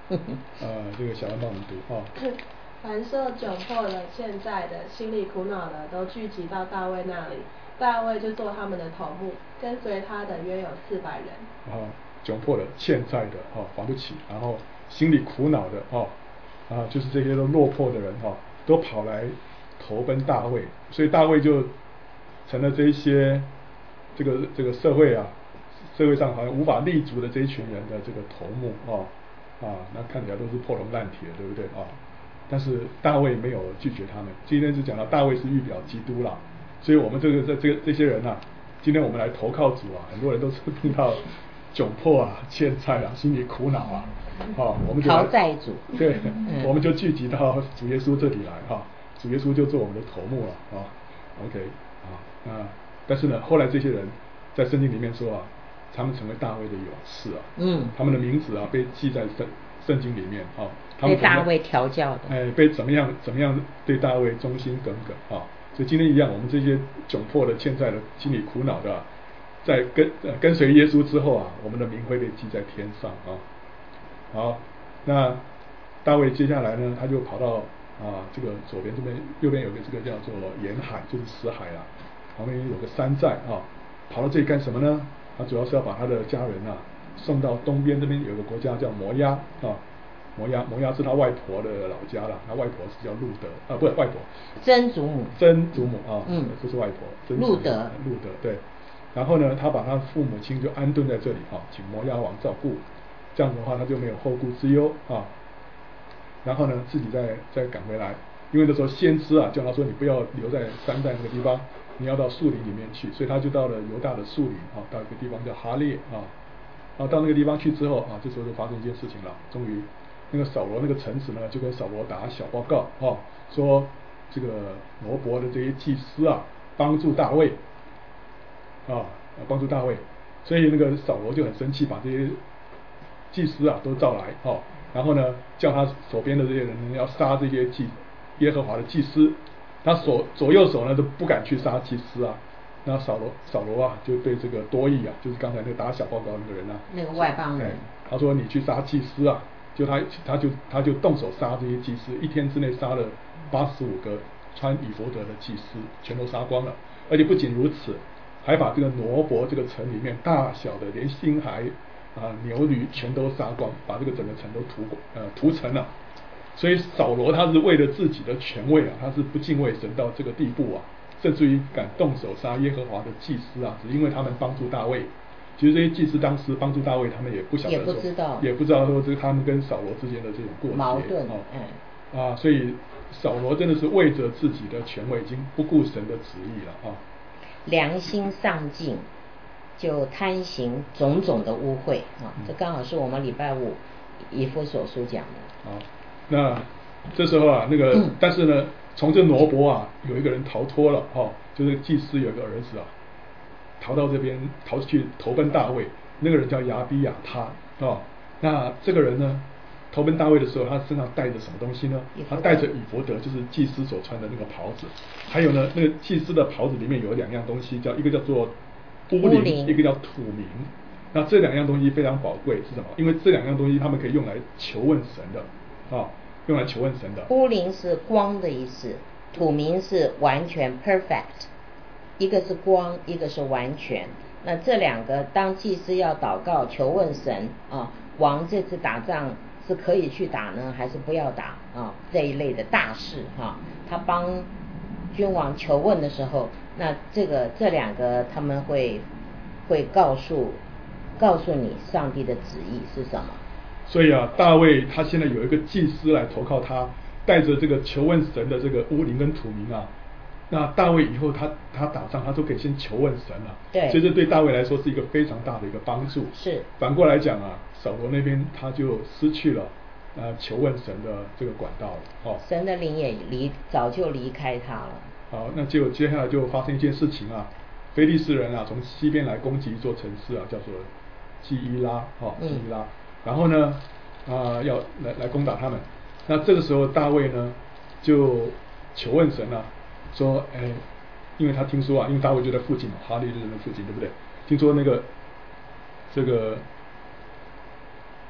呃，这个小安帮我们读啊。 凡受窘迫的、欠债的、心里苦恼的，都聚集到大卫那里，大卫就做他们的头目，跟随他的约有四百人。 啊，窘迫的、欠债的，哦，还不起，然后心里苦恼的，哦，啊，就是这些都落魄的人，哦，都跑来投奔大卫，所以大卫就成了这一些这个这个社会啊，社会上好像无法立足的这一群人的这个头目，哦，啊，那看起来都是破铜烂铁，对不对啊？但是大卫没有拒绝他们。今天就讲到大卫是预表基督啦，所以我们这个这这个这些人啊，今天我们来投靠主啊，很多人都是碰到窘迫啊、欠债啊、心里苦恼啊，啊，我们就讨债主， 对， 嗯、 我们就聚集到主耶稣这里来哈、啊，主耶稣就做我们的头目了啊 ，OK 啊，那但是呢，后来这些人在圣经里面说啊，他们成为大卫的勇士啊， 嗯， 他们的名字啊被记在圣圣经里面啊，他被们大卫调教的， 哎，被怎么样怎么样对大卫忠心耿耿啊，所以今天一样，我们这些窘迫的、欠债的、心里苦恼的、啊，在跟呃跟随耶稣之后啊，我们的名会被记在天上啊。好，那大卫接下来呢，他就跑到啊这个左边这边，右边有个这个叫做沿海，就是死海啦，旁边有个山寨啊，跑到这里干什么呢？他主要是要把他的家人啊送到东边这边有个国家叫摩押啊。摩押，摩押是他外婆的老家了，他外婆是叫路德啊，不是外婆， 曾祖母， 曾祖母啊， 嗯， 不是外婆，曾路德， 路德对。然后呢，他把他父母亲就安顿在这里啊，请摩押王照顾，这样的话他就没有后顾之忧啊。然后呢，自己再再赶回来，因为那时候先知啊叫他说你不要留在山寨那个地方，你要到树林里面去，所以他就到了犹大的树林啊，到一个地方叫哈列啊。然后到那个地方去之后啊，这时候就发生一件事情了，终于。那个扫罗那个臣子呢，就跟扫罗打小报告，哦，说这个罗伯的这些祭司啊，帮助大卫，啊，帮助大卫，所以那个扫罗就很生气，把这些祭司啊都召来，哦，然后呢，叫他手边的这些人呢要杀这些祭耶和华的祭司，他左左右手呢都不敢去杀祭司啊，那扫罗扫罗啊就对这个多益啊，就是刚才那个打小报告那个人啊， 那个外邦人， 他说你去杀祭司啊。就他，他就他就动手杀这些祭司，一天之内杀了八十五个穿以弗得的祭司，全都杀光了。而且不仅如此，还把这个挪伯这个城里面大小的，连婴孩啊、牛驴全都杀光，把这个整个城都屠呃屠城了。所以扫罗他是为了自己的权位啊，他是不敬畏神到这个地步啊，甚至于敢动手杀耶和华的祭司啊，只因为他们帮助大卫。其实这些祭司当时帮助大卫，他们也不晓得说， 也不知道， 也不知道说这他们跟扫罗之间的这种过节矛盾， 哦， 嗯， 啊，所以扫罗真的是为着自己的权位，已经不顾神的旨意了啊。 良心丧尽，就贪行种种的污秽啊，这刚好是我们礼拜五以弗所书讲的。 好，那这时候啊，那个、嗯、但是呢，从这挪伯啊，有一个人逃脱了哦，就是祭司有一个儿子啊。逃到这边，逃去投奔大卫，那个人叫亚比亚他哦。那这个人呢，投奔大卫的时候，他身上带着什么东西呢？他带着以弗得，就是祭司所穿的那个袍子。还有呢，那个祭司的袍子里面有两样东西，叫一个叫做乌灵，一个叫土明。那这两样东西非常宝贵，是什么？因为这两样东西他们可以用来求问神的啊、哦，用来求问神的。 乌灵是光的意思，土明是完全 perfect。一个是光，一个是完全。那这两个，当祭司要祷告求问神啊，王这次打仗是可以去打呢，还是不要打啊？这一类的大事哈、啊，他帮君王求问的时候，那这个这两个他们会会告诉告诉你上帝的旨意是什么。 所以啊，大卫他现在有一个祭司来投靠他，带着这个求问神的这个乌灵跟土明啊。那大卫以后他他打仗他都可以先求问神了， 对， 所以这对大卫来说是一个非常大的一个帮助。 是。反过来讲啊，扫罗那边他就失去了呃求问神的这个管道了，哦。 神的灵也离早就离开他了。 好，那结果接下来就发生一件事情啊，非利士人啊从西边来攻击一座城市啊，叫做基伊拉，哦，基伊拉。嗯、然后呢啊、呃、要来来攻打他们，那这个时候大卫呢就求问神啊。说，哎，因为他听说啊，因为大卫就在附近嘛，哈利人的附近，对不对？听说那个这个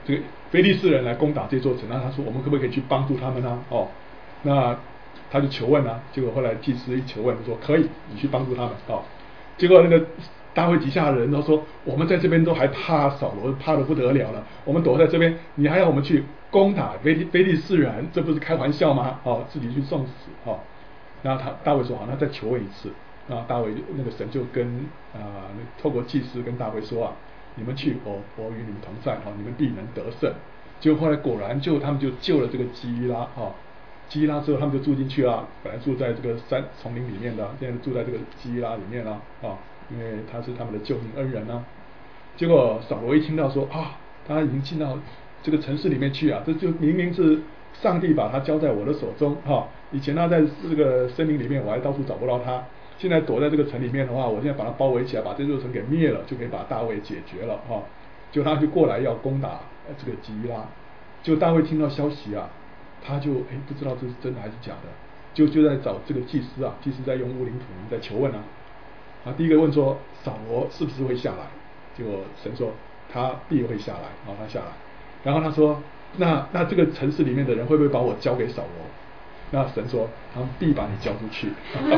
这个非利士人来攻打这座城，那他说我们可不可以去帮助他们呢？哦，那他就求问啊，结果后来祭司一求问说可以，你去帮助他们哦。结果那个大卫底下的人都说，我们在这边都还怕扫罗，怕得不得了了，我们躲在这边，你还要我们去攻打非利非利士人，这不是开玩笑吗？哦，自己去送死哦。然后他大卫说好，那再求问一次。然后大卫那个神就跟啊、呃、透过祭司跟大卫说啊，你们去，我我与你们同在，哦，你们必能得胜。结果后来果然就他们就救了这个基伊拉，哦，基伊拉之后他们就住进去了，本来住在这个山丛林里面的，现在住在这个基伊拉里面了，哦，因为他是他们的救命恩人啊。结果扫罗一听到说啊，他已经进到这个城市里面去啊，这就明明是上帝把他交在我的手中，哈、哦，以前他在这个森林里面，我还到处找不到他。现在躲在这个城里面的话，我现在把它包围起来，把这座城给灭了，就可以把大卫解决了哈、哦。就他就过来要攻打这个基伊拉，就大卫听到消息啊，他就哎不知道这是真的还是假的，就就在找这个祭司啊，祭司在用乌灵土名在求问啊。啊，第一个问说扫罗是不是会下来？结果神说他必会下来，然后他下来，然后他说那那这个城市里面的人会不会把我交给扫罗？那神说他们必把你交出去。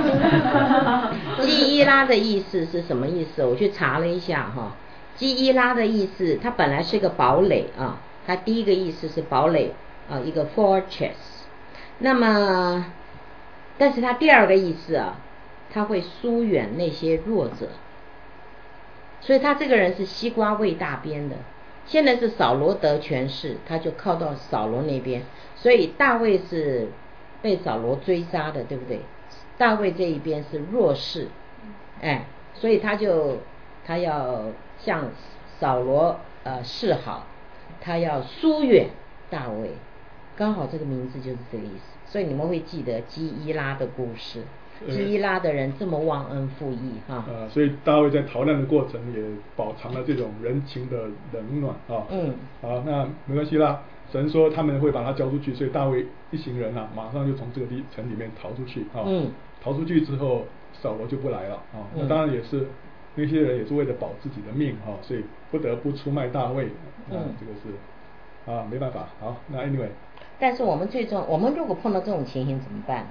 基伊拉的意思是什么意思？我去查了一下哈，基伊拉的意思，它本来是一个堡垒啊，它第一个意思是堡垒啊，一个 fortress。那么，但是它第二个意思啊，它会疏远那些弱者，所以他这个人是西瓜味大边的。现在是扫罗得权势，他就靠到扫罗那边，所以大卫是被扫罗追杀的，对不对？大卫这一边是弱势，哎，所以他就他要向扫罗呃示好，他要疏远大卫，刚好这个名字就是这个意思。所以你们会记得基伊拉的故事，基伊拉的人这么忘恩负义哈。 呃，所以大卫在逃难的过程也饱尝了这种人情的冷暖啊。 嗯。 好，那没关系啦。神说他们会把他交出去，所以大卫一行人啊，马上就从这个地城里面逃出去啊。 嗯。逃出去之后，扫罗就不来了啊。那当然也是那些人也是为了保自己的命哈、啊，所以不得不出卖大卫。嗯。这个是啊，没办法。好，那 anyway。 但是我们最终，我们如果碰到这种情形怎么办？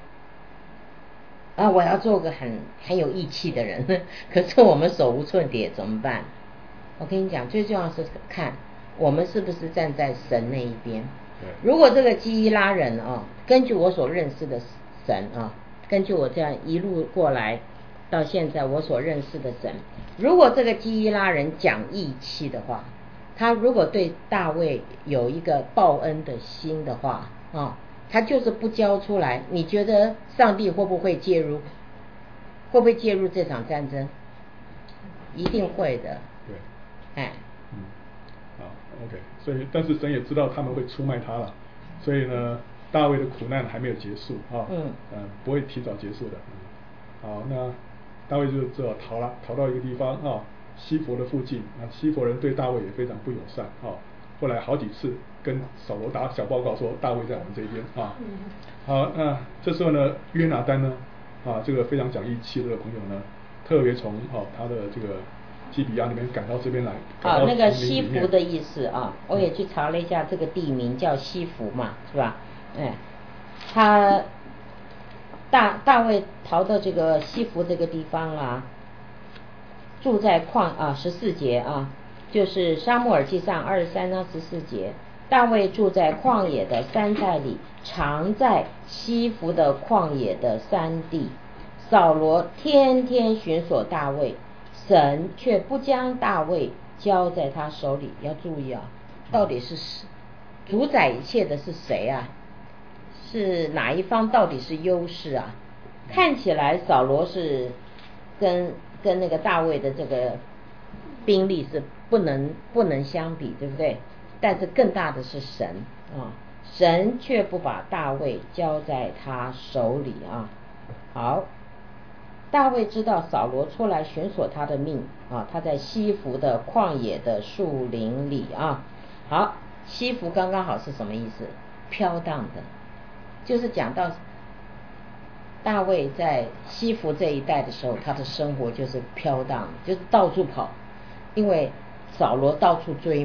啊，我要做个很很有义气的人，可是我们手无寸铁怎么办？我跟你讲，最重要是看我们是不是站在神那一边。如果这个基伊拉人啊，根据我所认识的神啊，根据我这样一路过来到现在我所认识的神，如果这个基伊拉人讲义气的话，他如果对大卫有一个报恩的心的话啊，他就是不交出来，你觉得上帝会不会介入？会不会介入这场战争？一定会的。 对。 哎。 嗯。好 ，OK。所以，但是神也知道他们会出卖他了，所以呢，大卫的苦难还没有结束啊。嗯。呃，不会提早结束的。嗯。好，那大卫就只好逃了，逃到一个地方啊，西弗的附近。那西弗人对大卫也非常不友善啊。后来好几次跟扫罗打小报告说大卫在我们这边啊。好，那这时候呢，约拿单呢，啊，这个非常讲义气的朋友呢，特别从哦他的这个基比亚那边赶到这边来。 啊，那个西弗的意思啊，我也去查了一下，这个地名叫西弗嘛，是吧？哎，他大大卫逃到这个西弗这个地方啊，住在旷啊十四节啊。就是撒母耳记上二十三章十四节，大卫住在旷野的山寨里，常在西弗的旷野的山地。扫罗天天寻索大卫，神却不将大卫交在他手里。要注意啊，到底是主宰一切的是谁啊？是哪一方到底是优势啊？看起来扫罗是跟跟那个大卫的这个兵力是不能不能相比，对不对？但是更大的是神啊，神却不把大卫交在他手里啊。好，大卫知道扫罗出来寻索他的命啊，他在西弗的旷野的树林里啊。好，西弗刚刚好是什么意思？飘荡的，就是讲到大卫在西弗这一带的时候，他的生活就是飘荡，就是到处跑。因为扫罗到处追嘛，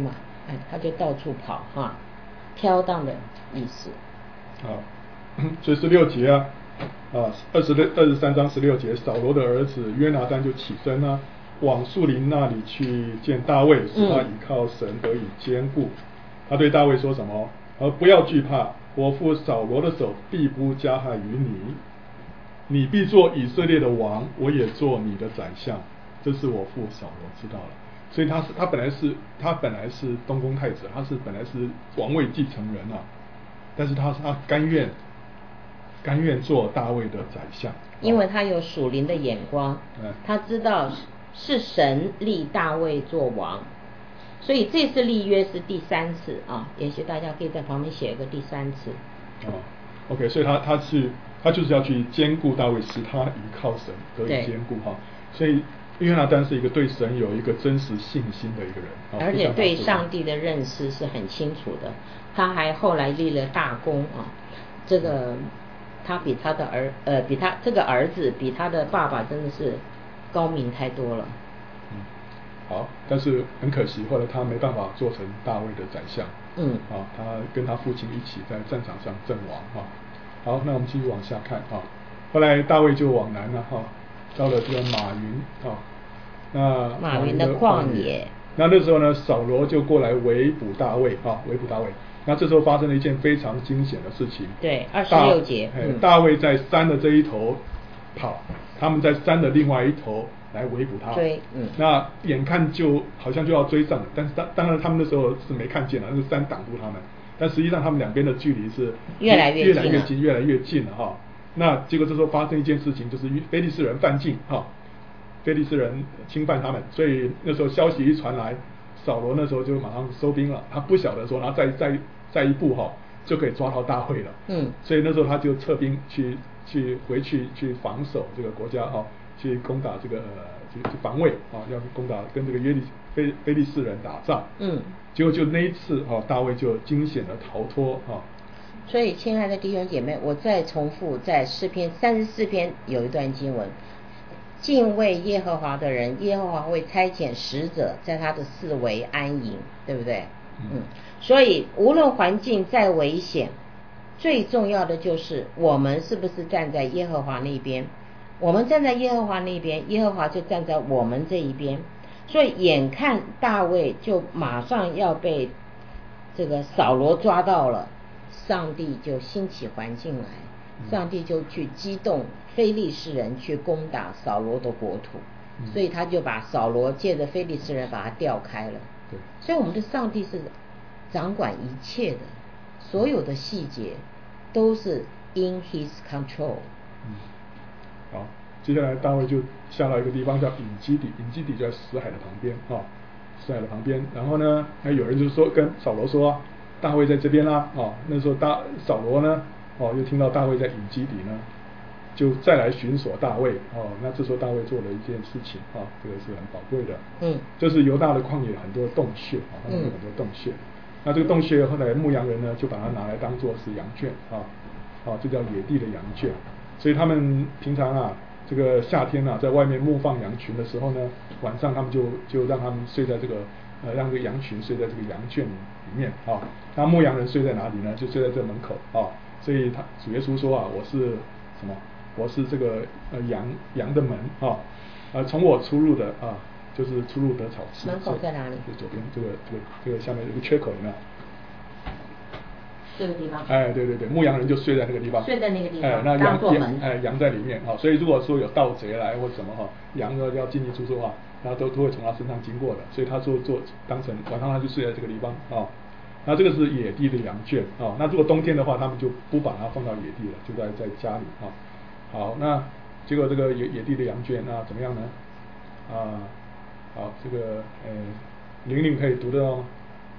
哎，他就到处跑哈，飘荡的意思。 啊，所以十六节啊，啊，二十六二十三章十六节，扫罗的儿子约拿单就起身啊，往树林那里去见大卫，使他倚靠神得以坚固。嗯、他对大卫说什么？而不要惧怕，我父扫罗的手必不加害于你，你必做以色列的王，我也做你的宰相。这是我父扫罗知道了。所以他是他本来是他本来是东宫太子，他是本来是王位继承人啊，但是他他甘愿甘愿做大卫的宰相， 因为他有属灵的眼光， 嗯、 他知道是神立大卫做王，所以这次立约是第三次啊，也许大家可以在旁边写一个第三次。 哦 ，OK， 所以他他是他就是要去兼顾大卫，使他依靠神得以兼顾哈，所以约拿单是一个对神有一个真实信心的一个人，哦、 而且对上帝的认识是很清楚的。他还后来立了大功啊，这个他比他的儿呃比他这个儿子比他的爸爸真的是高明太多了。 嗯，好，但是很可惜，后来他没办法做成大卫的宰相。 嗯， 啊，他跟他父亲一起在战场上阵亡啊。好，那我们继续往下看啊。后来大卫就往南了哈、啊，到了这个马云啊，那马云的旷野。 那那时候呢，扫罗就过来围捕大卫啊，围捕大卫。那这时候发生了一件非常惊险的事情。 对，二十六节。 嗯、大卫在山的这一头跑，他们在山的另外一头来围捕他。 追，嗯。 那眼看就好像就要追上了，但是当当然他们那时候是没看见了，那个山挡住他们。但实际上他们两边的距离是越来越近， 越来越近，越来越近了哈。那结果这时候发生一件事情，就是非利士人犯境哈，非利士人侵犯他们，所以那时候消息一传来，扫罗那时候就马上收兵了，他不晓得说，然后再再再一步哈就可以抓到大卫了， 嗯， 所以那时候他就撤兵去去回去去防守这个国家哈，去攻打这个去去防卫啊，要攻打跟这个耶利非非利士人打仗， 嗯， 结果就那一次哈，大卫就惊险的逃脱哈。 所以，亲爱的弟兄姐妹，我再重复，在诗篇三十四篇有一段经文：敬畏耶和华的人，耶和华会差遣使者在他的四围安营，对不对？嗯。嗯，所以无论环境再危险，最重要的就是我们是不是站在耶和华那边。我们站在耶和华那边，耶和华就站在我们这一边。所以眼看大卫就马上要被这个扫罗抓到了，上帝就兴起环境来，上帝就去激动非利士人去攻打扫罗的国土，嗯、所以他就把扫罗借着非利士人把他调开了。 对， 所以我们的上帝是掌管一切的，所有的细节都是 in his control。 嗯，好，接下来大卫就下到一个地方叫隐基底，隐基底就在死海的旁边啊，死海的旁边。然后呢，还有人就说跟扫罗说、啊。大卫在这边啦，哦，那时候大扫罗呢，哦，又听到大卫在隐基底呢，就再来寻索大卫，哦，那这时候大卫做了一件事情，啊、哦，这个是很宝贵的， 嗯， 这是犹大的旷野很多洞穴，啊、哦，有很多洞穴，嗯、那这个洞穴后来牧羊人呢就把它拿来当做是羊圈，啊、哦，啊，这叫野地的羊圈，所以他们平常啊，这个夏天啊，在外面牧放羊群的时候呢，晚上他们就就让他们睡在这个，呃，让这个羊群睡在这个羊圈里。里面啊，那牧羊人睡在哪里呢？就睡在这门口啊，所以他主耶稣说啊，我是什么？我是这个呃羊羊的门啊，呃从我出入的啊，就是出入得草吃。 门口在哪里？ 就左边这个这个这个下面有个缺口有没有？ 这个地方。 哎，对对对，牧羊人就睡在那个地方。 睡在那个地方。 哎，那羊羊哎羊在里面啊，所以如果说有盗贼来或者什么哈，羊要要进进出出的话，那都都会从他身上经过的，所以他做做当成晚上他就睡在这个地方啊。那这个是野地的羊圈啊，那如果冬天的话，他们就不把它放到野地了，就在在家里啊。好，那结果这个野野地的羊圈那怎么样呢？啊，好，这个呃，玲玲可以读得到吗？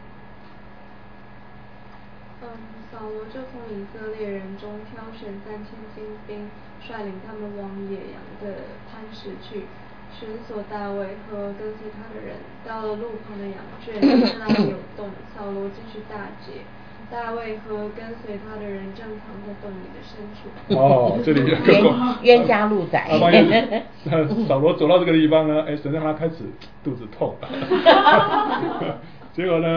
嗯，扫罗就从以色列人中挑选三千精兵，率领他们往野羊的磐石去。寻索大卫和跟随他的人，到了路旁的羊圈，是那里有洞，扫罗进去大劫。大卫和跟随他的人正藏在洞里的深处。 哦，这里有个冤冤家路窄。 扫罗走到这个地方呢，哎，神让他开始肚子痛，结果呢，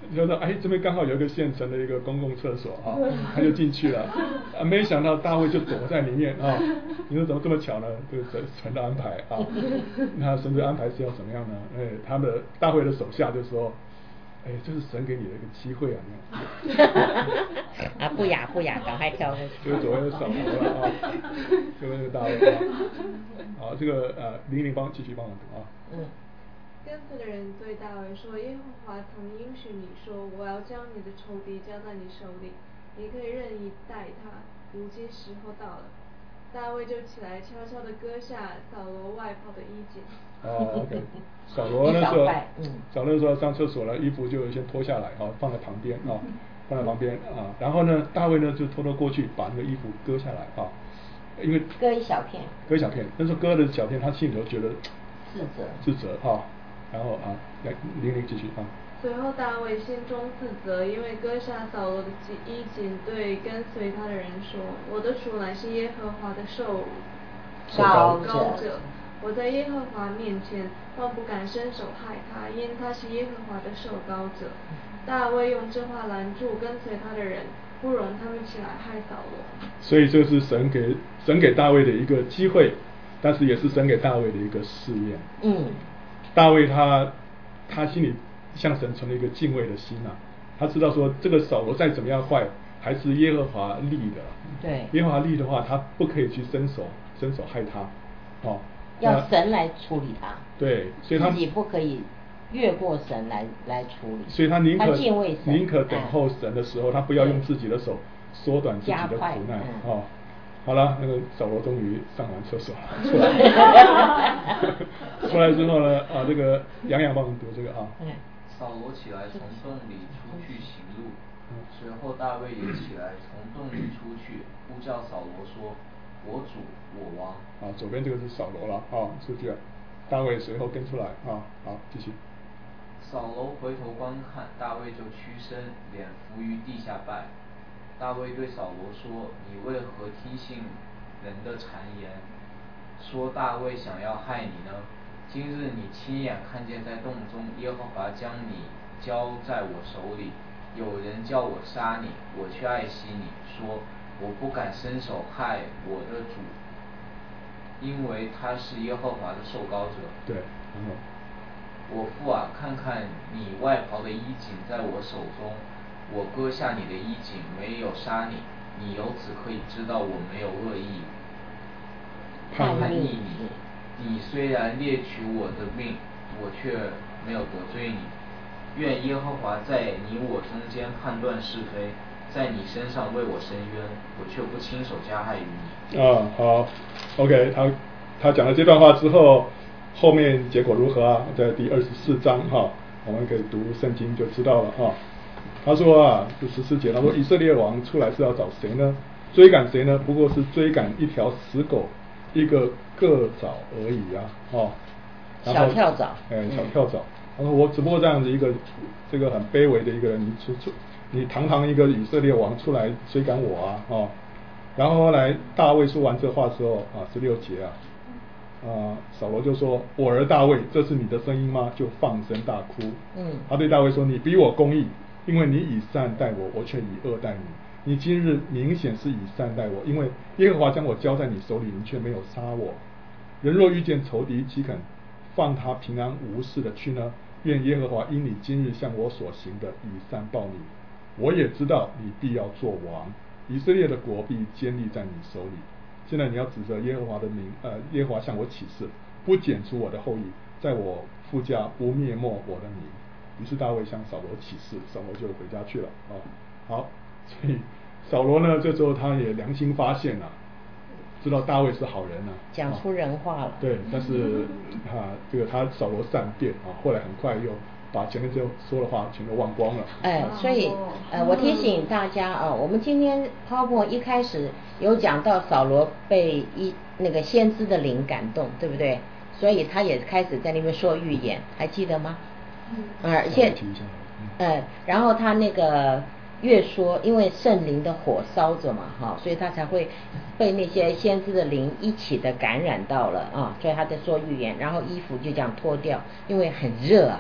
就说哎，这边刚好有一个现成的一个公共厕所啊，他就进去了，啊，没想到大卫就躲在里面啊。你说怎么这么巧呢？这个神神的安排啊。那神的安排是要怎么样呢？哎，他的大卫的手下就说，哎，这是神给你的一个机会啊！ 啊，不雅不雅，赶快跳过去。 就是所谓的扫罗了啊，就是那个大卫啊。好，这个呃，玲玲帮继续帮我读啊。 嗯。 跟随的人对大卫说：“耶和华曾应许你说，我要将你的仇敌交在你手里，你可以任意待他。如今时候到了。”大卫就起来，悄悄地割下扫罗外袍的衣襟。 哦 ，OK， 扫罗那时候， 嗯， 扫罗那时候上厕所了，衣服就先脱下来啊，放在旁边啊，放在旁边啊，然后呢，大卫呢就偷偷过去把那个衣服割下来啊，因为割一小片， 割一小片，但是割的小片，他心里头觉得自责， 自责啊，然后啊，来玲玲继续啊。 随后大卫心中自责，因为割下扫罗的衣襟，对跟随他的人说：“我的主乃是耶和华的受膏者，我在耶和华面前万不敢伸手害他，因他是耶和华的受膏者。”大卫用这话拦住跟随他的人，不容他们起来害扫罗。 所以这是神给神给大卫的一个机会，但是也是神给大卫的一个试验。 嗯， 大卫他他心里向神存了一个敬畏的心啊，他知道说这个扫罗再怎么样坏，还是耶和华立的。 对， 耶和华立的话，他不可以去伸手伸手害他，哦， 要神来处理他。 对，所以他自己不可以越过神来来处理。 所以他宁可敬畏神， 宁可等候神的时候，他不要用自己的手缩短自己的苦难。 嗯、 哦，好了，那个扫罗终于上完厕所了，出来，出来之后呢，啊，这个杨洋帮我们读这个啊。 嗯。 扫罗起来从洞里出去行路，随后大卫也起来从洞里出去，呼叫扫罗说：“我主，我王。” 啊，左边这个是扫罗了啊，出去了，大卫随后跟出来啊，好，继续。 扫罗回头观看，大卫就屈身，脸伏于地下拜。大卫对扫罗说：“你为何听信人的谗言，说大卫想要害你呢？今日你亲眼看见在洞中，耶和华将你交在我手里，有人叫我杀你，我却爱惜你，说我不敢伸手害我的主，因为他是耶和华的受膏者。” 对，然后我父啊，看看你外袍的衣襟在我手中，我割下你的衣襟，没有杀你，你由此可以知道我没有恶意叛逆你。你虽然猎取我的命，我却没有得罪你。愿耶和华在你我中间判断是非，在你身上为我伸冤，我却不亲手加害于你。 啊，好 ，OK， 他他讲了这段话之后，后面结果如何啊？在第二十四章哈，我们可以读圣经就知道了哈。他说啊，第十四节，他说以色列王出来是要找谁呢？追赶谁呢？不过是追赶一条死狗，一个个蚤而已啊，哦， 小跳蚤， 哎，小跳蚤。他说我只不过这样子一个这个很卑微的一个人，你出出你堂堂一个以色列王出来追赶我啊，哦。然后后来大卫说完这话之后啊，十六节啊，啊，扫罗就说：“我儿大卫，这是你的声音吗？”就放声大哭。 嗯， 他对大卫说：“你比我公义，因为你以善待我，我却以恶待你。你今日明显是以善待我，因为耶和华将我交在你手里，你却没有杀我。人若遇见仇敌，岂肯放他平安无事的去呢？愿耶和华因你今日向我所行的，以善报你。我也知道你必要做王，以色列的国必坚立在你手里。现在你要指着耶和华的名，呃，耶和华向我起誓，不剪除我的后裔，在我父家不灭没我的名。”于是大卫向扫罗起誓，扫罗就回家去了啊。好，所以扫罗呢，这时候他也良心发现了、啊，知道大卫是好人啊， 讲出人话了。 对，但是啊，这个他扫罗善变啊，后来很快又把前面这说的话全都忘光了。 哎，所以呃，我提醒大家啊，我们今天 PowerPoint 一开始有讲到扫罗被一那个先知的灵感动，对不对？所以他也开始在那边说预言，还记得吗？嗯，而且呃，然后他那个越说，因为圣灵的火烧着嘛，哈，所以他才会被那些先知的灵一起的感染到了啊，所以他在说预言，然后衣服就这样脱掉，因为很热啊。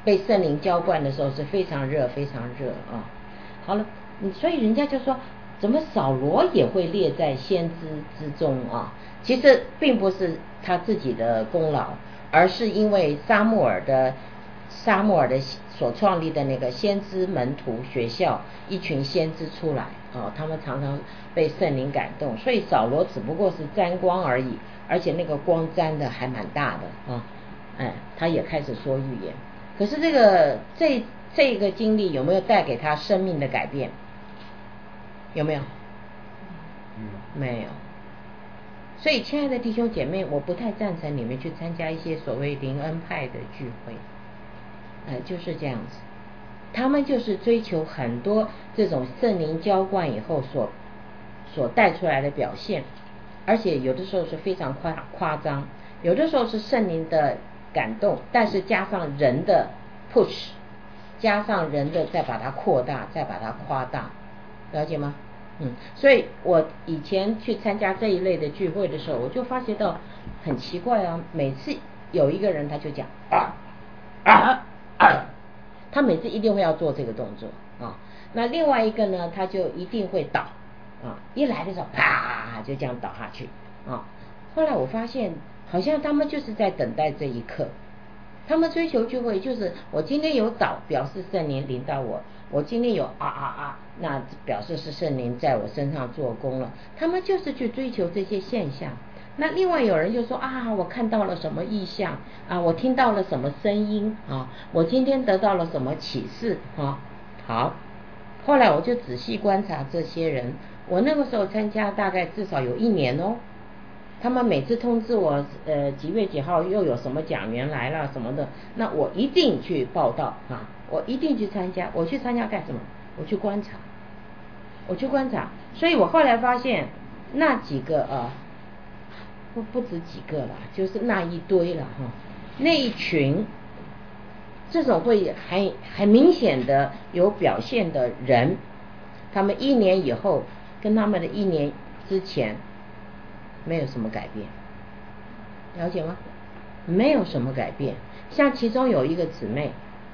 被圣灵浇灌的时候是非常热非常热啊。好了，所以人家就说怎么扫罗也会列在先知之中啊？其实并不是他自己的功劳，而是因为撒母耳的撒母耳的所创立的那个先知门徒学校，一群先知出来啊，他们常常被圣灵感动，所以扫罗只不过是沾光而已，而且那个光沾的还蛮大的啊，哎，他也开始说预言。可是这个这这个经历有没有带给他生命的改变？有没有？ 嗯， 没有。所以亲爱的弟兄姐妹，我不太赞成你们去参加一些所谓灵恩派的聚会，呃，就是这样子，他们就是追求很多这种圣灵浇灌以后所所带出来的表现，而且有的时候是非常夸夸张，有的时候是圣灵的感动，但是加上人的 push， 加上人的再把它扩大，再把它夸大，了解吗？嗯，所以我以前去参加这一类的聚会的时候，我就发觉到很奇怪啊，每次有一个人他就讲啊啊啊，他每次一定会要做这个动作啊，那另外一个呢，他就一定会倒啊，一来的时候啪就这样倒下去啊。后来我发现，好像他们就是在等待这一刻。他们追求聚会就是我今天有倒，表示圣灵临到我；我今天有啊啊啊，那表示是圣灵在我身上做工了。他们就是去追求这些现象。那另外有人就说啊，我看到了什么异象啊，我听到了什么声音啊，我今天得到了什么启示啊。好，后来我就仔细观察这些人，我那个时候参加大概至少有一年哦。他们每次通知我，呃，几月几号又有什么讲员来了什么的，那我一定去报道啊，我一定去参加。我去参加干什么？我去观察，我去观察。所以我后来发现，那几个啊，不不止几个了，就是那一堆了哈，那一群，这种会很很明显的有表现的人，他们一年以后跟他们的一年之前。没有什么改变，了解吗？没有什么改变。像其中有一个姊妹，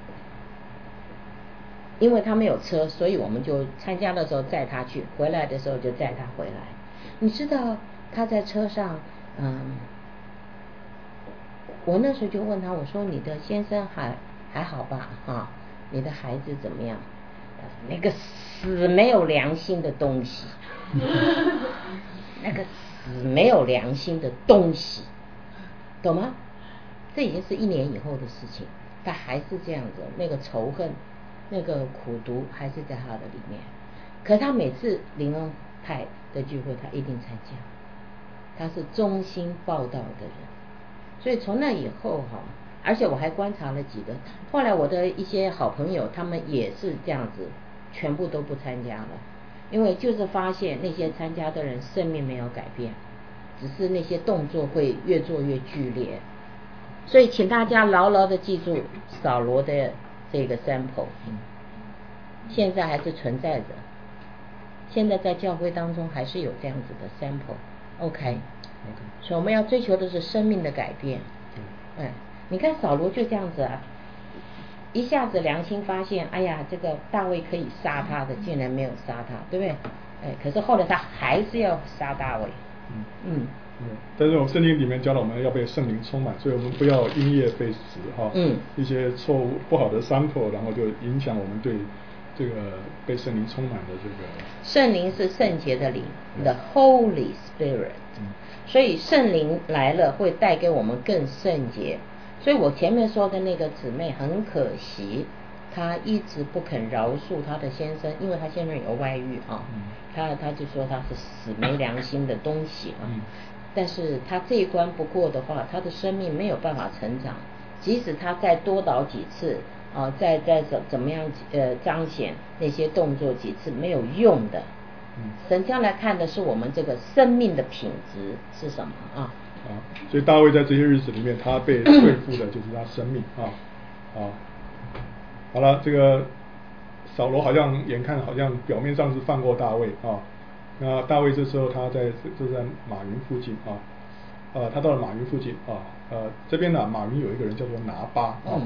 因为她没有车，所以我们就参加的时候载她去，回来的时候就载她回来。你知道她在车上，嗯，我那时候就问她，我说你的先生还还好吧？啊，你的孩子怎么样？那个死没有良心的东西，那个。死没有良心的东西，懂吗？这已经是一年以后的事情，他还是这样子，那个仇恨，那个苦毒还是在他的里面。可他每次灵恩派的聚会，他一定参加，他是忠心报道的人。所以从那以后哈，而且我还观察了几个，后来我的一些好朋友，他们也是这样子，全部都不参加了。因为就是发现那些参加的人生命没有改变，只是那些动作会越做越剧烈。所以请大家牢牢的记住扫罗的这个 sample， 现在还是存在着，现在在教会当中还是有这样子的 sample。OK， 所以我们要追求的是生命的改变。嗯，你看扫罗就这样子啊。一下子良心发现，哎呀，这个大卫可以杀他的，竟然没有杀他，对不对？哎，可是后来他还是要杀大卫。嗯嗯。 嗯，但是我们圣经里面教了我们要被圣灵充满，所以我们不要因夜被死哈。嗯。一些错误不好的伤口，然后就影响我们对这个被圣灵充满的这个。 圣灵是圣洁的灵 ，the Holy Spirit。嗯。所以圣灵来了，会带给我们更圣洁。所以我前面说的那个姊妹很可惜，她一直不肯饶恕她的先生，因为她先生有外遇啊，嗯、她她就说她是死没良心的东西啊。嗯、但是她这一关不过的话，她的生命没有办法成长，即使她再多倒几次啊，再再怎怎么样呃彰显那些动作几次没有用的。嗯、神将来看的是我们这个生命的品质是什么啊？ 啊，所以大卫在这些日子里面，他被对付的就是他生命啊啊。好了，这个扫罗好像眼看好像表面上是放过大卫啊，那大卫这时候他在就在马云附近啊，呃，他到了马云附近啊，呃，这边呢马云有一个人叫做拿巴啊，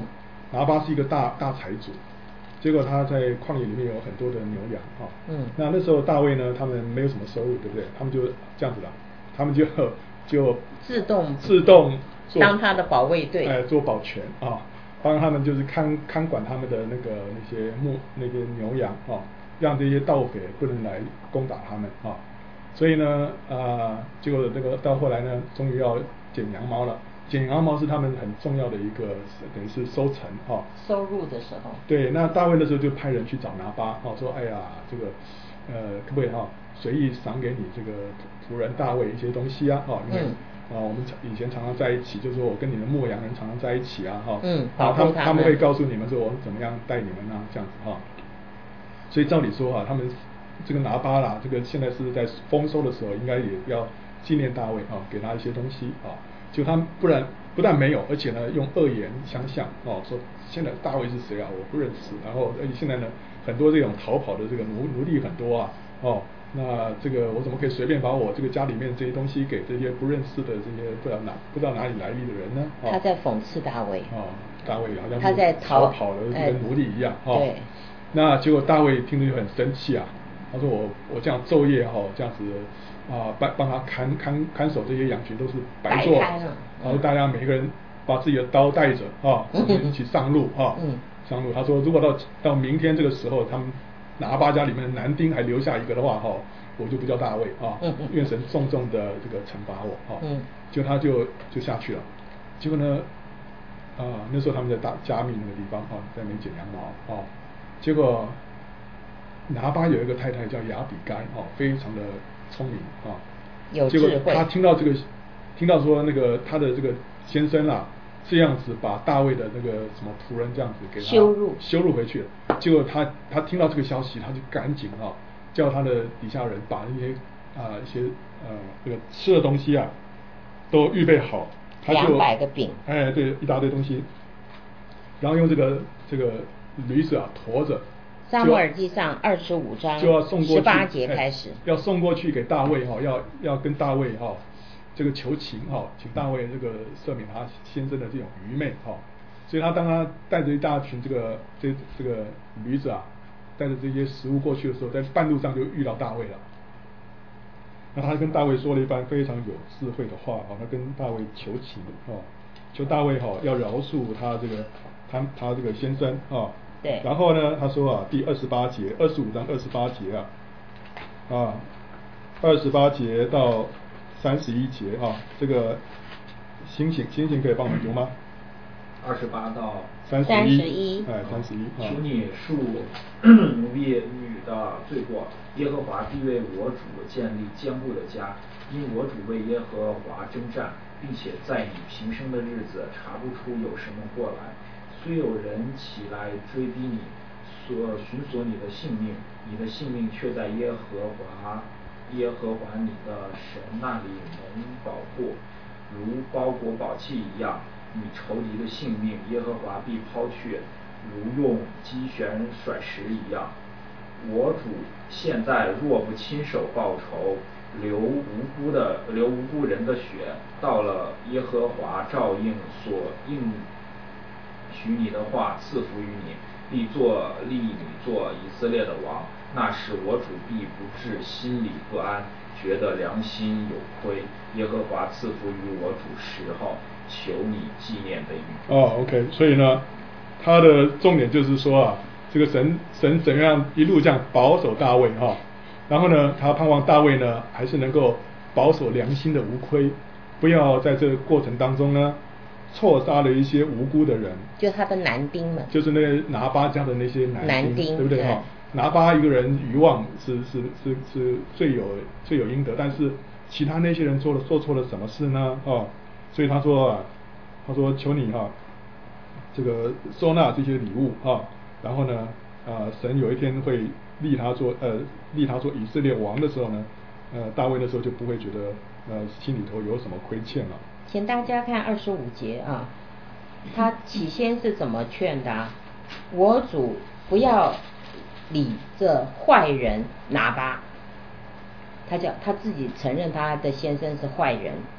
拿巴是一个大大财主，结果他在旷野里面有很多的牛羊啊。 嗯。 那那时候大卫呢，他们没有什么收入，对不对？他们就这样子啦，他们就就自动自动当他的保卫队， 哎，做保全啊，帮他们就是看看管他们的那个那些牧那些牛羊啊，让这些盗匪不能来攻打他们啊。所以呢，啊，结果这个到后来呢，终于要剪羊毛了。剪羊毛是他们很重要的一个，等于是收成啊。 收入的时候。对， 那大卫那时候就派人去找拿巴，哦，说，哎呀，这个，呃，可不可以哈、哦，随意赏给你这个仆人大卫一些东西啊，哦，因为、嗯、啊，我们以前常常在一起，就是说我跟你的牧羊人常常在一起啊，哈、哦， 嗯， 啊，他们他们会告诉你们说我怎么样带你们啊，这样子哈、哦。所以照理说哈、啊，他们这个拿巴啦，这个现在是在丰收的时候，应该也要纪念大卫啊，给他一些东西啊。就他不然不但没有，而且呢用恶言相向哦，说现在大卫是谁啊？我不认识。然后而且现在呢很多这种逃跑的这个奴奴隶很多啊，哦，那这个我怎么可以随便把我这个家里面这些东西给这些不认识的这些不知道哪不知道哪里来历的人呢？哦、 他在讽刺大卫。 哦，大卫好像他在逃跑的这个奴隶一样。 哎、 哦， 对。 那结果大卫听着就很生气啊，他说我我这样昼夜哈、哦、这样子。啊，帮帮他看看看守这些羊群都是白做，然后大家每个人把自己的刀带着啊，一起上路啊， 嗯、 上路。他说，如果到到明天这个时候，他们拿巴家里面的男丁还留下一个的话，哈、哦，我就不叫大卫啊， 嗯、 愿神重重的这个惩罚我啊。 嗯、 就他就就下去了，结果呢，啊，那时候他们在大加密那个地方啊，在那边剪羊毛啊，结果拿巴有一个太太叫亚比该啊，非常的聪明啊， 有智慧。 结果他听到这个，听到说那个他的这个先生啦、啊，这样子把大卫的那个什么仆人这样子给他羞辱羞辱回去了。结果他他听到这个消息，他就赶紧啊，叫他的底下人把那些啊、呃、一些呃这个吃的东西啊都预备好，他就两百个饼， 哎对，一大堆东西，然后用这个这个驴子啊驮着。 撒母耳记上二十五章就要送过去十八节开始、 哎，要送过去给大卫哈、哦，要要跟大卫哈、哦、这个求情哈、哦，请大卫这个赦免他先生的这种愚昧哈、哦。所以他当他带着一大群这个这这个驴子啊，带着这些食物过去的时候，在半路上就遇到大卫了。那他跟大卫说了一番非常有智慧的话啊，他跟大卫求情啊，求大卫哈、哦、要饶恕他这个他他这个先生啊。 对， 然后呢，他说啊，第二十八节，二十五章二十八节啊，啊，二十八节到三十一节啊，这个星星星星可以帮我们读吗？ 二十八到三十一，哎，三十一。 求你恕奴婢女的罪过，耶和华必为我主建立坚固的家，因我主为耶和华征战，并且在你平生的日子查不出有什么过来。虽有人起来追逼你，所寻索你的性命，你的性命却在耶和华耶和华你的神那里蒙保护，如包裹宝器一样。你仇敌的性命，耶和华必抛去，如用机旋甩石一样。我主现在若不亲手报仇，流无辜的流无辜人的血，到了耶和华照应所应许你的话赐福于你，必做立你做以色列的王。那时我主必不至心里不安，觉得良心有亏。耶和华赐福于我主时候，求你纪念被掳。 哦 ，OK， 所以呢，他的重点就是说啊，这个神神怎样一路这样保守大卫哈、哦，然后呢，他盼望大卫呢还是能够保守良心的无亏，不要在这个过程当中呢。错杀了一些无辜的人， 就他的男丁们， 就是那个拿巴家的那些男丁， 男丁对不对哈？拿巴一个人愚妄是是是是罪有罪有应得，但是其他那些人做了做错了什么事呢？哦，所以他说啊，他说求你哈、啊，这个收纳这些礼物啊，然后呢，啊，神有一天会立他做呃立他做以色列王的时候呢，呃，大卫那时候就不会觉得呃心里头有什么亏欠了。 请大家看二十五节啊，他起先是怎么劝的、啊？我主不要理这坏人拿巴，他叫他自己承认他的先生是坏人，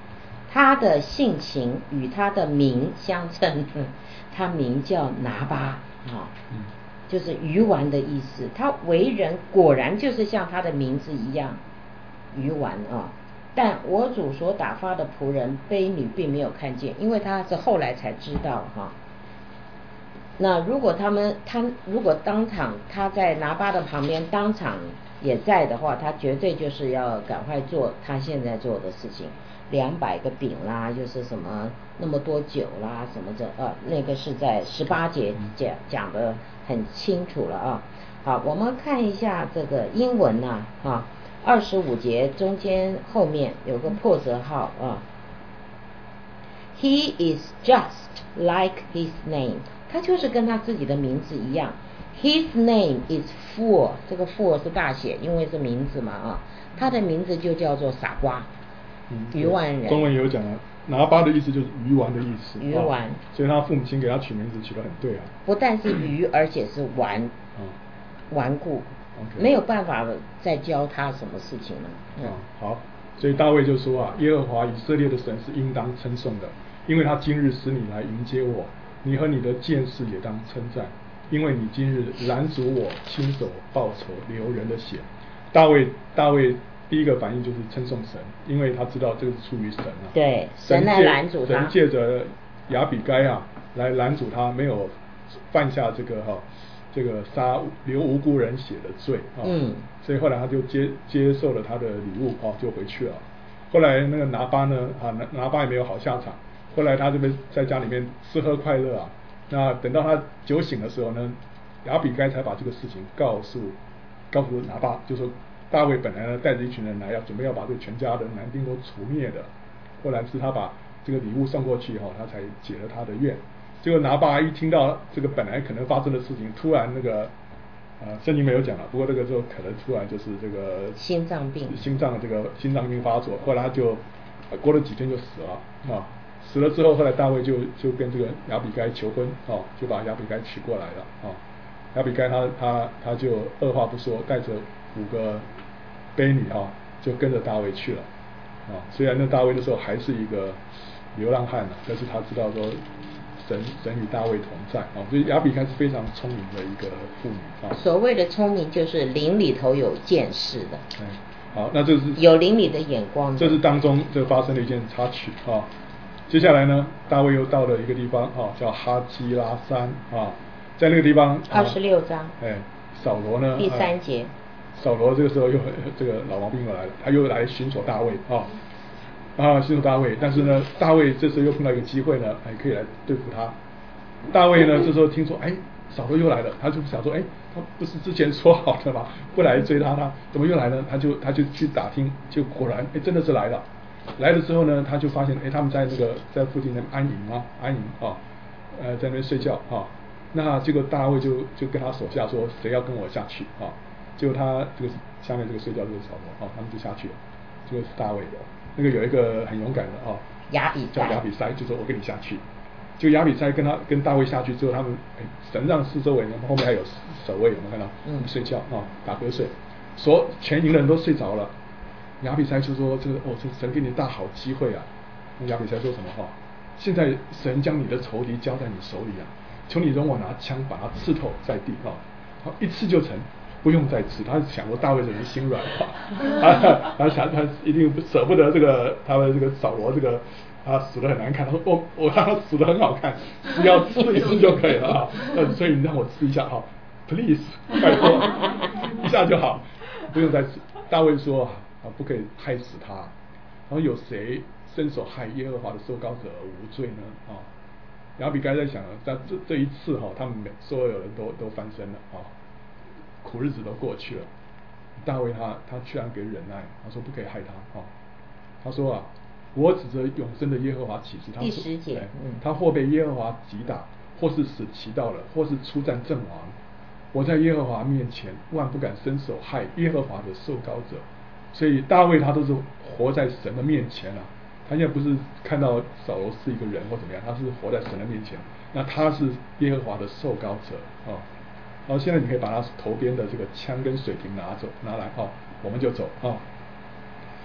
他的性情与他的名相称，他名叫拿巴啊，就是鱼丸的意思。他为人果然就是像他的名字一样，鱼丸啊。但我主所打发的仆人婢女并没有看见，因为他是后来才知道哈。那如果他们他如果当场他在拿巴的旁边当场也在的话，他绝对就是要赶快做他现在做的事情，两百个饼啦，就是什么那么多酒啦，什么的呃，那个是在十八节讲讲的很清楚了啊。好，我们看一下这个英文呐啊，二十五节中间后面有个破折号啊。He is just like his name， 他就是跟他自己的名字一样。His name is fool， 这个 fool 是大写，因为是名字嘛啊，他的名字就叫做傻瓜， 嗯、 鱼丸人。 中文有讲了，拿巴的意思就是鱼丸的意思。 鱼丸、哦， 所以他父母亲给他取名字取得很对啊。 不但是鱼，而且是顽， 嗯， 顽固， okay. 没有办法再教他什么事情了。嗯， 嗯好，所以大卫就说啊，耶和华以色列的神是应当称颂的，因为他今日使你来迎接我，你和你的剑士也当称赞。因为你今日拦阻我，亲手报仇，流人的血。大卫，大卫第一个反应就是称颂神，因为他知道这个是出于神啊。 对，神来拦阻他。 神借着亚比该啊来拦阻他，没有犯下这个哈、啊、这个杀流无辜人血的罪啊。 嗯。 所以后来他就接接受了他的礼物啊，就回去了。后来那个拿巴呢啊拿拿巴也没有好下场，后来他就被在家里面吃喝快乐啊。那等到他酒醒的时候呢，亚比该才把这个事情告诉告诉拿巴，就说大卫本来呢带着一群人来，要准备要把这个全家的男丁都除灭的，后来是他把这个礼物送过去以后，他才解了他的愿。结果拿巴一听到这个本来可能发生的事情，突然那个呃圣经没有讲了，不过这个时候可能突然就是这个心脏病， 心脏这个心脏病发作，后来他就过了几天就死了啊。死了之后，后来大卫就就跟这个亚比该求婚哦，就把亚比该娶过来了哦。亚比该他他他就二话不说，带着五个婢女啊，就跟着大卫去了啊。虽然那大卫那时候还是一个流浪汉呢，但是他知道说神神与大卫同在啊，所以亚比该是非常聪明的一个妇女啊。 所谓的聪明，就是灵里头有见识的。 嗯，好，那这是有灵里的眼光的。 这是当中这发生的一件插曲啊。接下来呢，大卫又到了一个地方啊，叫哈基拉山啊，在那个地方二十六章， 哎，扫罗呢， 第三节， 扫罗这个时候又这个老毛病又来了，他又来寻索大卫啊啊，寻索大卫，但是呢，大卫这时候又碰到一个机会呢，哎，可以来对付他。大卫呢，这时候听说，哎，扫罗又来了，他就想说，哎，他不是之前说好的吗？不来追他，他怎么又来呢？他就他就去打听，就果然，哎，真的是来了。来了之后呢，他就发现，哎，他们在那个在附近那安营啊，安营啊，呃，在那边睡觉啊。那结果大卫就就跟他手下说，谁要跟我下去啊？结果他这个下面这个睡觉这个扫罗啊，他们就下去了。这个是大卫的，那个有一个很勇敢的啊， 亚比叫亚比筛，就说我跟你下去。就亚比筛跟他跟大卫下去之后，他们哎，神让四周围人后面还有守卫，有没有看到？嗯，睡觉啊，打瞌睡，所全营的人都睡着了。亚比筛就说：“这个哦，这神给你大好机会啊！”那亚比筛说什么话？现在神将你的仇敌交在你手里啊，求你容我拿枪把他刺透在地啊！好，一刺就成，不用再刺。他想说大卫这人心软啊，他他想他一定舍不得这个他的这个扫罗这个他死得很难看。他说：“我我让他死得很好看，只要刺一次就可以了啊！那所以你让我刺一下哈 ，please， 拜托，一下就好，不用再刺。”大卫说。啊，不可以害死他。然后有谁伸手害耶和华的受膏者而无罪呢？啊，亚比该在想，在这这一次哈、啊，他们每所有人都都翻身了啊，苦日子都过去了。大卫他他居然给忍耐，他说不可以害他啊。他说啊，我指着永生的耶和华起誓，他第十节， 嗯，他或被耶和华击打，或是死骑到了，或是出战阵亡。我在耶和华面前万不敢伸手害耶和华的受膏者。所以大卫他都是活在神的面前啊，他现在不是看到扫罗是一个人或怎么样，他是活在神的面前。那他是耶和华的受膏者啊。然后现在你可以把他头边的这个枪跟水瓶拿走拿来啊，我们就走啊。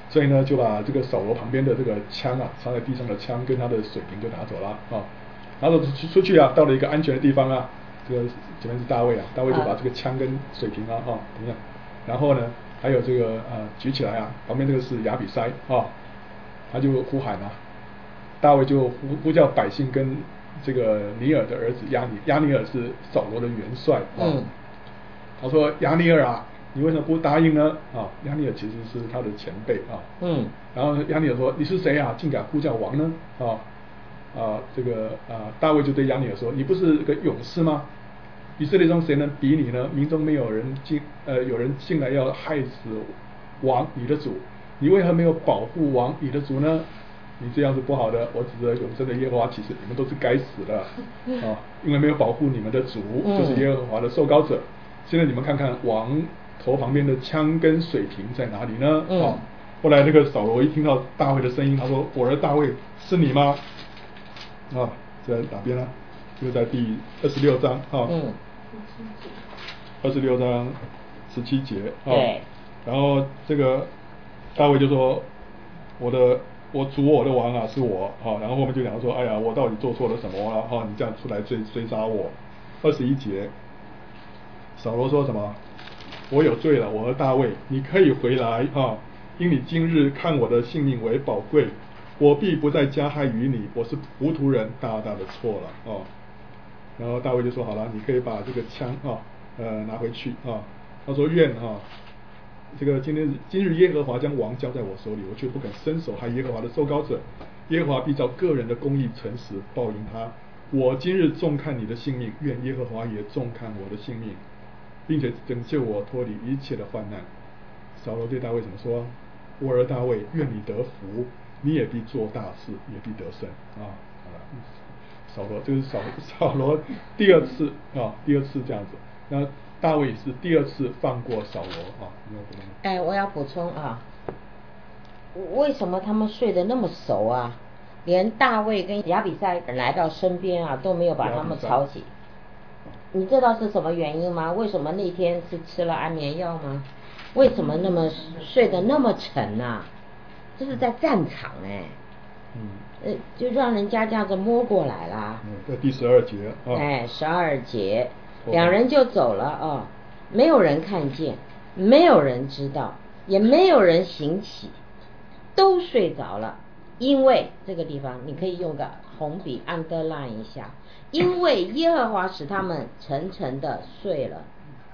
所以呢就把这个扫罗旁边的这个枪啊，插在地上的枪跟他的水瓶就拿走了啊，拿走出去啊，到了一个安全的地方啊，这个前面是大卫啊，大卫就把这个枪跟水瓶啊啊怎么样，然后呢还有这个呃举起来啊，旁边这个是亚比筛啊，他就呼喊啊，大卫就呼呼叫百姓跟这个尼尔的儿子亚尼，亚尼尔是扫罗的元帅啊，嗯、他说亚尼尔啊，你为什么不答应呢？啊，亚尼尔其实是他的前辈啊，嗯，然后亚尼尔说你是谁啊，竟敢呼叫王呢？啊啊这个啊大卫就对亚尼尔说，你不是个勇士吗？以色列中谁能比你呢？民中没有人进呃有人进来要害死王你的主，你为何没有保护王你的主呢？你这样是不好的，我指着永生的耶和华起誓，你们都是该死的啊！因为没有保护你们的主，就是耶和华的受膏者。现在你们看看王头旁边的枪跟水瓶在哪里呢？啊！后来那个扫罗一听到大卫的声音，他说：“我儿大卫，是你吗？”啊，在哪边呢？就在第二十六章啊。嗯。二十六章十七节啊。对。然后这个大卫就说：“我的。”我主我的王啊，是我啊，然后我们就讲说，哎呀，我到底做错了什么啊？哈，你这样出来追追杀我。二十一节，扫罗说什么？我有罪了，我和大卫，你可以回来啊，因你今日看我的性命为宝贵，我必不再加害于你，我是糊涂人，大大的错了啊。然后大卫就说好了，你可以把这个枪啊，呃，拿回去啊。他说愿啊。这个今天今日耶和华将王交在我手里，我却不肯伸手害耶和华的受膏者，耶和华必照个人的公义诚实报应他。我今日重看你的性命，愿耶和华也重看我的性命，并且拯救我脱离一切的患难。扫罗对大卫怎么说？我儿大卫，愿你得福，你也必做大事，也必得胜啊！扫罗这是扫扫罗第二次啊，第二次这样子。那大卫是第二次放过扫罗啊。 哎，我要补充啊，为什么他们睡得那么熟啊？连大卫跟亚比筛来到身边啊，都没有把他们吵醒。你知道是什么原因吗？为什么那天是吃了安眠药吗？为什么那么睡得那么沉啊？这是在战场哎、欸，嗯，呃，就让人家这样子摸过来啦。 嗯，在第十二节啊。 哎，十二节。两人就走了啊，没有人看见，没有人知道，也没有人醒起，都睡着了。因为这个地方你可以用个红笔 underline 一下，因为耶和华使他们沉沉的睡了。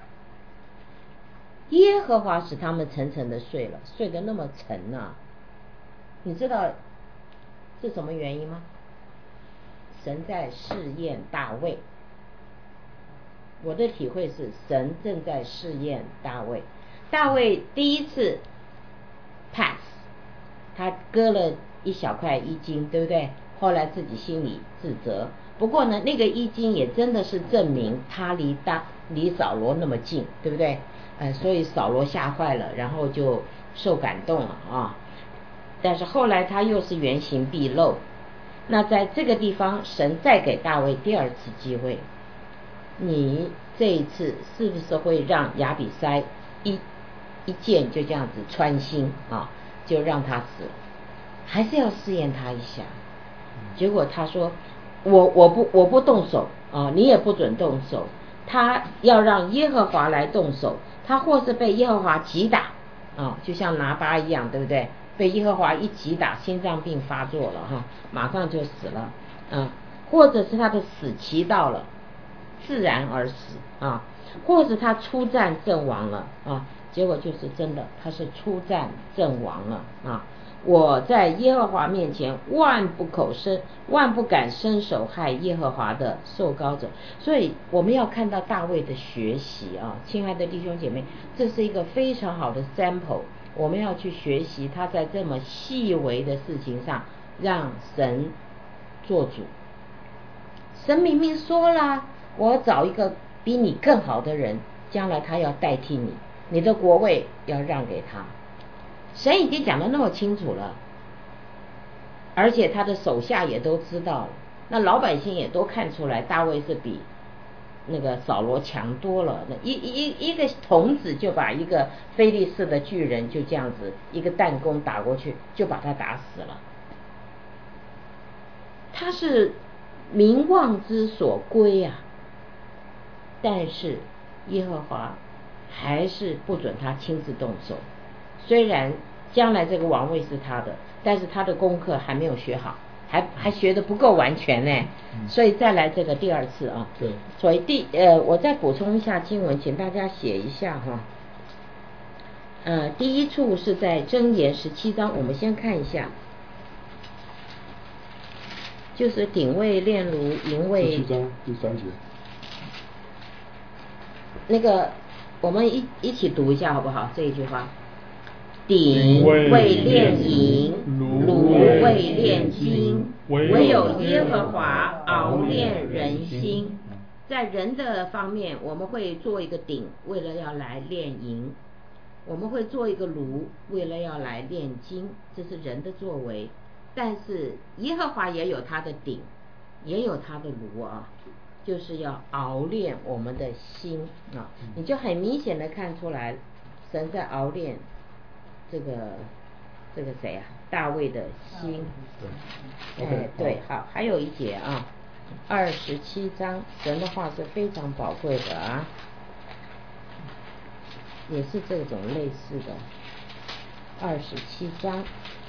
耶和华使他们沉沉的睡了，睡得那么沉啊，你知道是什么原因吗？神在试验大卫。我的体会是，神正在试验大卫。大卫第一次 pass， 他割了一小块衣襟，对不对？后来自己心里自责。不过呢，那个衣襟也真的是证明他离大离扫罗那么近，对不对？呃，所以扫罗吓坏了，然后就受感动了啊。但是后来他又是原形毕露。那在这个地方，神再给大卫第二次机会。你这一次是不是会让亚比筛一一箭就这样子穿心啊，就让他死了？还是要试验他一下。结果他说我我不我不动手啊，你也不准动手，他要让耶和华来动手，他或是被耶和华击打啊，就像拿巴一样，对不对？被耶和华一击打，心脏病发作了哈、啊，马上就死了啊，或者是他的死期到了，自然而死啊，或者他出战阵亡了啊，结果就是真的，他是出战阵亡了啊。我在耶和华面前万不口伸，万不敢伸手害耶和华的受膏者。所以我们要看到大卫的学习啊，亲爱的弟兄姐妹，这是一个非常好的 sample， 我们要去学习他在这么细微的事情上让神做主。神明明说了，我找一个比你更好的人，将来他要代替你，你的国位要让给他。神已经讲得那么清楚了，而且他的手下也都知道了，那老百姓也都看出来大卫是比那个扫罗强多了，那一一一个童子就把一个非利士的巨人就这样子一个弹弓打过去，就把他打死了。他是名望之所归啊，但是耶和华还是不准他亲自动手。虽然将来这个王位是他的，但是他的功课还没有学好，还还学得不够完全呢。嗯、所以再来这个第二次啊。 对。 所以第呃，我再补充一下经文，请大家写一下哈。呃，第一处是在箴言十七章，我们先看一下。就是鼎位炼炉营位。 十七章第三节。 那个，我们一一起读一下好不好？这一句话。鼎位炼银，炉位炼金，唯有耶和华熬炼人心。在人的方面，我们会做一个鼎，为了要来炼银；我们会做一个炉，为了要来炼金，这是人的作为。但是耶和华也有他的鼎，也有他的炉啊，就是要熬炼我们的心啊。你就很明显的看出来，神在熬炼这个这个谁啊，大卫的心。对，哎，对，好，还有一节啊，二十七章，神的话是非常宝贵的啊，也是这种类似的。二十七章。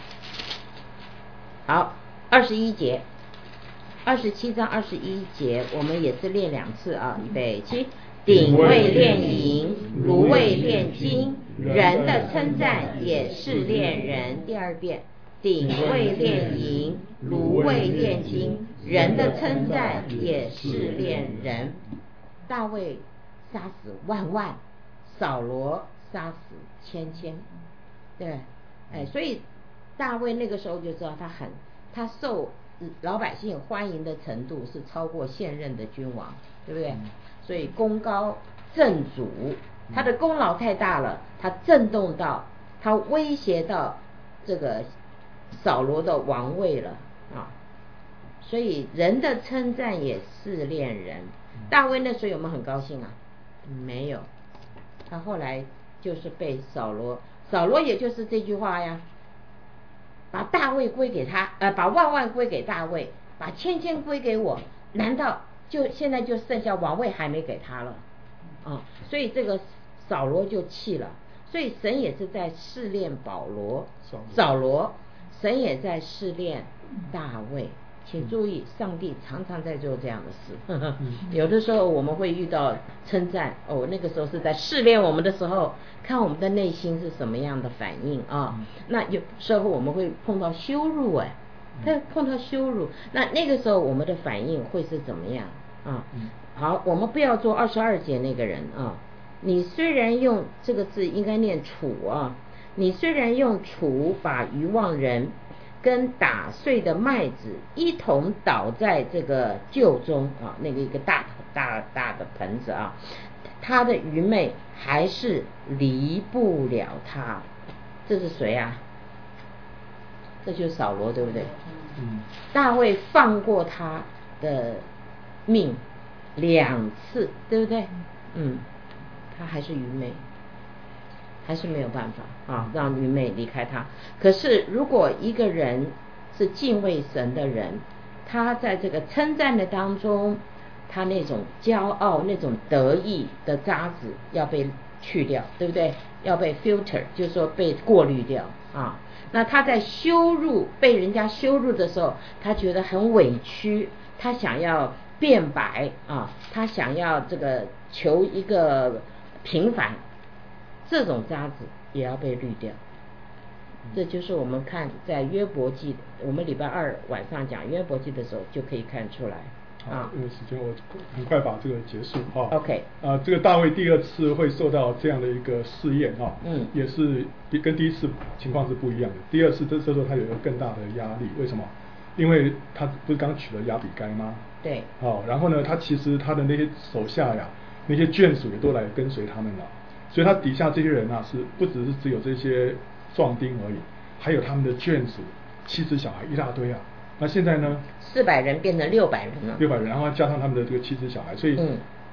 好，二十一节，二十七章二十一节，我们也是练两次啊，预备起。鼎位炼银，炉位炼金，人的称赞也是炼人。第二遍，鼎位炼银，炉位炼金，人的称赞也是炼人。大卫杀死万万，扫罗杀死千千，对，哎，所以大卫那个时候就知道他很，他受老百姓欢迎的程度是超过现任的君王，对不对？所以功高震主，他的功劳太大了，他震动到，他威胁到这个扫罗的王位了啊！所以人的称赞也试炼人。大卫那时候有没有很高兴啊？没有，他后来就是被扫罗，扫罗也就是这句话呀，把大卫归给他，呃，把万万归给大卫，把千千归给我，难道就现在就剩下王位还没给他了啊？所以这个扫罗就气了。所以神也是在试炼保罗，扫罗，神也在试炼大卫。请注意，上帝常常在做这样的事。呵呵有的时候我们会遇到称赞，哦，那个时候是在试炼我们的时候，看我们的内心是什么样的反应啊。那有时候我们会碰到羞辱，哎，他碰到羞辱，那那个时候我们的反应会是怎么样啊？好，我们不要做二十二节那个人啊。你虽然用这个字应该念楚啊，你虽然用楚把愚妄人跟打碎的麦子一同倒在这个臼中啊，那个一个大大大的盆子啊，他的愚昧还是离不了他。这是谁啊？这就是扫罗，对不对？嗯。大卫放过他的命两次，对不对？嗯。他还是愚昧，还是没有办法啊，让愚昧离开他。可是如果一个人是敬畏神的人，他在这个称赞的当中，他那种骄傲、那种得意的渣子要被去掉，对不对？要被 filter， 就是说被过滤掉啊。那他在羞辱、被人家羞辱的时候，他觉得很委屈，他想要辩白啊，他想要这个求一个平反，这种渣子也要被滤掉。这就是我们看在约伯记，我们礼拜二晚上讲约伯记的时候就可以看出来啊。 因为时间我很快把这个结束啊。 OK。 啊，这个大卫第二次会受到这样的一个试验啊，嗯，也是跟第一次情况是不一样的。第二次这时候他有一个更大的压力，为什么？因为他不是刚娶了亚比该吗？ 对。 哦，然后呢，他其实他的那些手下呀，那些眷属也都来跟随他们了，所以他底下这些人啊，是不只是只有这些壮丁而已，还有他们的眷属、妻子、小孩一大堆啊。那现在呢？ 四百人变成六百人了。 六百人，然后加上他们的这个妻子、小孩，所以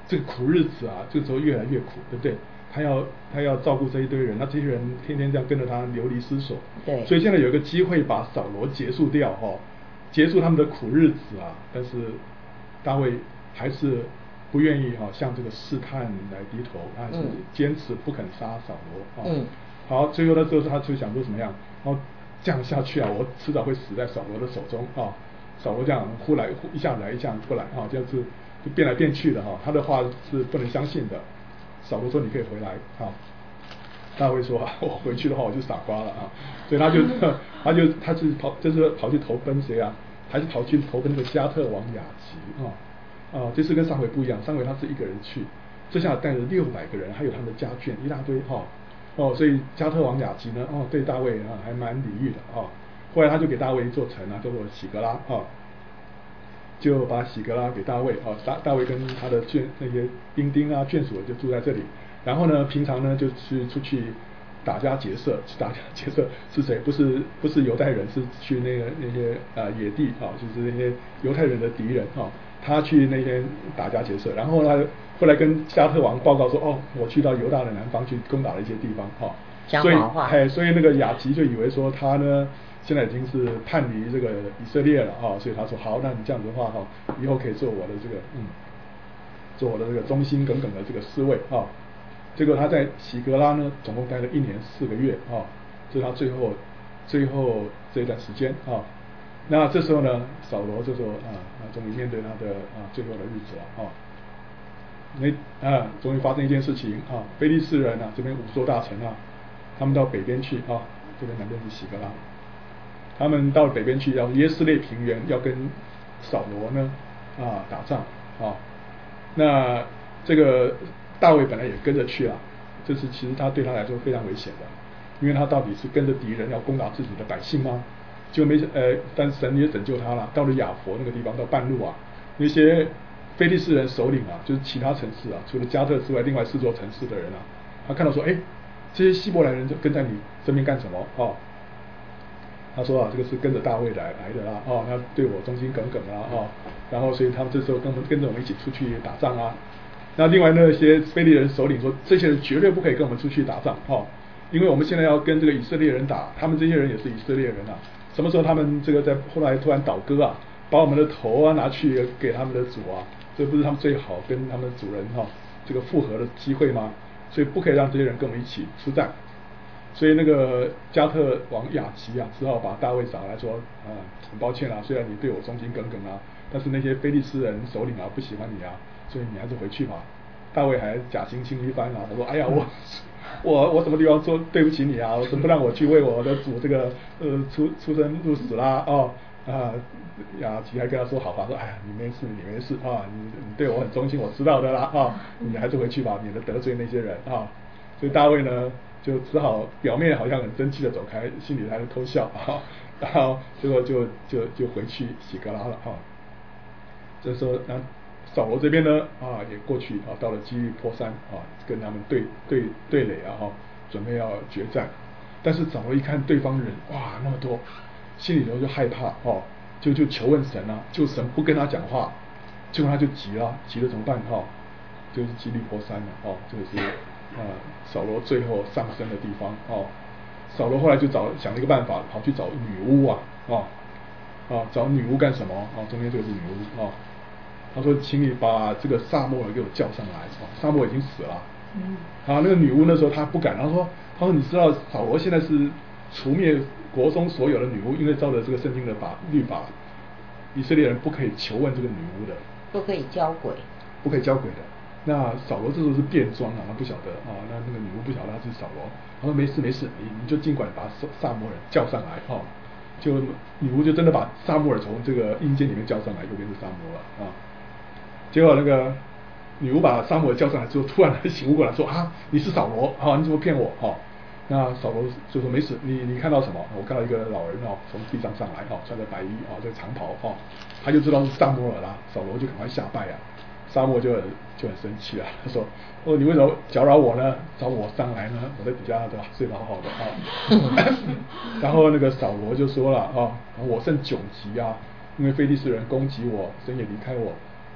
这个苦日子啊，这个时候越来越苦，对不对？他要他要照顾这一堆人，那这些人天天这样跟着他流离失所。 对。 所以现在有一个机会把扫罗结束掉哈、哦，结束他们的苦日子啊。但是大卫还是不愿意哈、哦、向这个试探来低头，他还是坚持不肯杀扫罗啊。 嗯。 好，最后的时候他就想说怎么样？然后这样下去啊，我迟早会死在扫罗的手中啊。扫罗这样忽来忽一下来一下不来啊，这样子就变来变去的哈、啊。他的话是不能相信的。扫罗说你可以回来啊。大卫说我回去的话我就傻瓜了啊。所以他就他就他是跑就是跑去投奔谁啊？还是跑去投奔那个加特王雅吉啊。啊，这次跟上回不一样，上回他是一个人去，这下带着六百个人，还有他们的家眷一大堆哈。哦，所以加特王雅吉呢，哦，对大卫啊还蛮礼遇的啊。后来他就给大卫一座城啊，叫做喜格拉啊，就把喜格拉给大卫啊。大大卫跟他的眷那些兵丁啊眷属就住在这里。然后呢，平常呢就去出去打家劫舍，去打家劫舍是谁？不是不是犹太人，是去那个那些呃野地啊，就是那些犹太人的敌人啊。他去那边打家劫舍，然后他后来跟加特王报告说，哦，我去到犹大的南方去攻打了一些地方，哈、哦，所以哎，所以那个雅吉就以为说他呢现在已经是叛离这个以色列了啊、哦，所以他说好，那你这样子的话哈、哦，以后可以做我的这个嗯，做我的这个忠心耿耿的这个侍卫啊、哦。结果他在喜格拉呢，总共待了一年四个月啊、哦，这是他最后最后这一段时间啊。哦那这时候呢，扫罗这时候啊啊，终于面对他的啊最后的日子了啊。那啊，终于发生一件事情啊，非利士人啊这边五座大城啊，他们到北边去啊，这边南边是喜格拉，他们到北边去要耶斯列平原要跟扫罗呢啊打仗啊。那这个大卫本来也跟着去啊，这是其实他对他来说非常危险的，因为他到底是跟着敌人要攻打自己的百姓吗？就没呃，但神也拯救他了。到了亚佛那个地方，到半路啊，那些非利士人首领啊，就是其他城市啊，除了加特之外，另外四座城市的人啊，他看到说，哎，这些希伯来人就跟在你身边干什么？哦，他说啊，这个是跟着大卫来来的啦，哦，他对我忠心耿耿啊，哦，然后所以他们这时候跟跟着我们一起出去打仗啊。那另外那些非利人首领说，这些人绝对不可以跟我们出去打仗，哦，因为我们现在要跟这个以色列人打，他们这些人也是以色列人啊。什么时候他们这个在后来突然倒戈啊，把我们的头啊拿去给他们的主啊，这不是他们最好跟他们的主人哈、啊、这个复合的机会吗？所以不可以让这些人跟我们一起出战。所以那个加特王雅吉啊，只好把大卫找来说啊，很抱歉啊，虽然你对我忠心耿耿啊，但是那些非利士人首领啊不喜欢你啊，所以你还是回去吧。大卫还假惺惺一番啊，他说：“哎呀，我我我什么地方做对不起你啊？我怎么不让我去为我的主这个呃出出生入死啦？哦啊，雅吉还跟他说好话，说哎呀，你没事，你没事啊，你你对我很忠心，我知道的啦啊，你还是回去吧，免得得罪那些人啊。”所以大卫呢，就只好表面好像很生气的走开，心里还是偷笑啊，然后结果就就就回去喜格拉了啊。这时候那。扫罗这边呢啊也过去啊，到了基利波山啊，跟他们对对对垒啊哈，准备要决战。但是扫罗一看对方人哇那么多，心里头就害怕哦，就就求问神啊，就神不跟他讲话，结果他就急了，急了怎么办哈？就是基利波山了哦，这个是啊扫罗最后上升的地方哦。扫罗后来就找想了一个办法，跑去找女巫啊啊啊找女巫干什么啊？中间这个是女巫啊。他说：“请你把这个撒母耳给我叫上来。哦，撒母耳已经死了。嗯，啊，那个女巫那时候她不敢。她说：‘她说你知道扫罗现在是除灭国中所有的女巫，因为照着这个圣经的法律法，以色列人不可以求问这个女巫的， 不可以交鬼， 不可以交鬼的。那扫罗这时候是变装啊，他不晓得啊，那那个女巫不晓得他是扫罗。他说：‘没事没事，你你就尽管把撒母耳叫上来。’哦，就女巫就真的把撒母耳从这个阴间里面叫上来，右边是撒母耳啊。”结果那个女巫把撒母耳叫上来之后，突然醒悟过来说：“啊，你是扫罗啊，你怎么骗我？”哈、哦，那扫罗就说：“没事，你你看到什么？我看到一个老人哦，从地上上来哦，穿着白衣哦，这个长袍哦，他就知道是撒母耳啦。扫罗就赶快下拜啊。撒母耳就很就很生气了，他说：‘哦，你为什么搅扰我呢？找我上来呢？我在底下对吧，睡得好好的啊。’然后那个扫罗就说了啊，我甚窘急啊。”因为非利士人攻击我，神也离开我，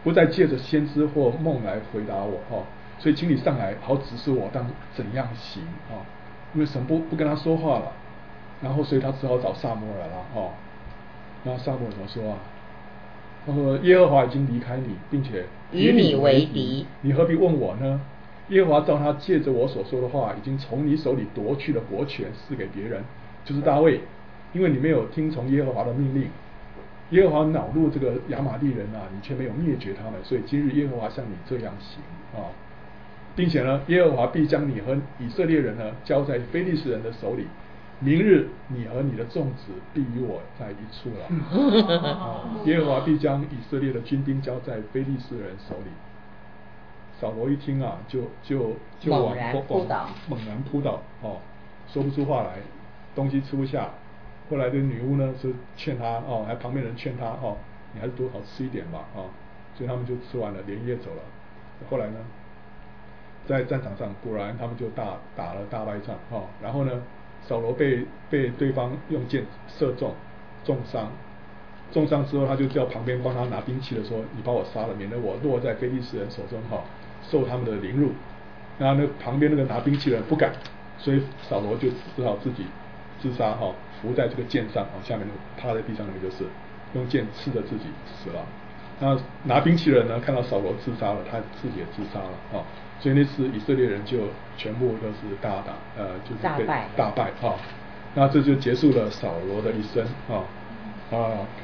不再借着先知或梦来回答我哦，所以请你上来，好指示我当怎样行哦。因为神不不跟他说话了，然后所以他只好找撒母耳了哦。然后撒母耳怎么说啊？他说耶和华已经离开你，并且与你为敌， 你何必问我呢？耶和华照他借着我所说的话，已经从你手里夺去了国权，赐给别人，就是大卫，因为你没有听从耶和华的命令。耶和华恼怒这个亚玛利人啊，你却没有灭绝他们，所以今日耶和华像你这样行啊，并且呢，耶和华必将你和以色列人呢交在非利士人的手里。明日你和你的众子必与我在一处了。啊、耶和华必将以色列的军兵交在非利士人手里。扫罗一听啊，就就就往猛然扑倒， 猛然扑倒哦，说不出话来，东西吃不下。后来这女巫呢是劝他哦，还旁边人劝他哦，你还是多少吃一点吧哦，所以他们就吃完了，连夜走了。后来呢，在战场上果然他们就大打了大败仗哦，然后呢，扫罗被被对方用箭射中，重伤，重伤之后他就叫旁边帮他拿兵器的说，你把我杀了，免得我落在非利士人手中哈、哦，受他们的凌辱。然后那旁边那个拿兵器的人不敢，所以扫罗就只好自己自杀哈、哦，伏在这个箭上啊、哦，下面趴在地上那个就是用箭刺着自己死了。那拿兵器的人呢，看到扫罗自杀了，他自己也自杀了啊、哦，所以那次以色列人就全部都是大打呃，就是被大败大败啊、哦。那这就结束了扫罗的一生啊啊，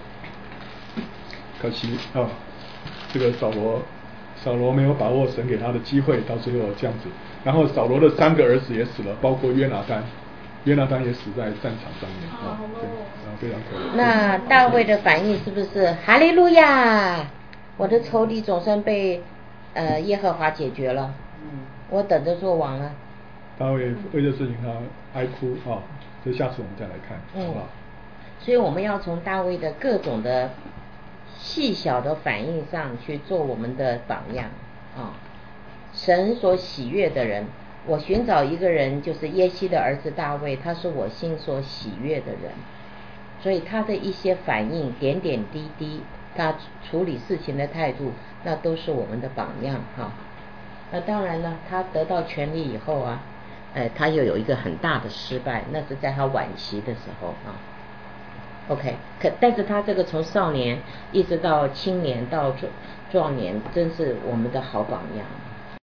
可惜啊，这个扫罗扫罗没有把握神给他的机会，到最后这样子。然后扫罗的三个儿子也死了，包括约拿单，约拿单也死在战场上面啊，对，啊非常可怜。 那大卫的反应是不是哈利路亚？我的仇敌总算被呃耶和华解决了， 嗯， 我等着做王了。 大卫为这事情他哀哭啊，所以下次我们再来看， 嗯， 好不好？ 所以我们要从大卫的各种的细小的反应上去做我们的榜样啊。神所喜悦的人，我寻找一个人，就是耶西的儿子大卫，他是我心所喜悦的人，所以他的一些反应点点滴滴，他处理事情的态度，那都是我们的榜样哈。那当然了，他得到权力以后啊，呃，他又有一个很大的失败，那是在他晚期的时候啊。OK， 可但是他这个从少年一直到青年到壮壮年，真是我们的好榜样。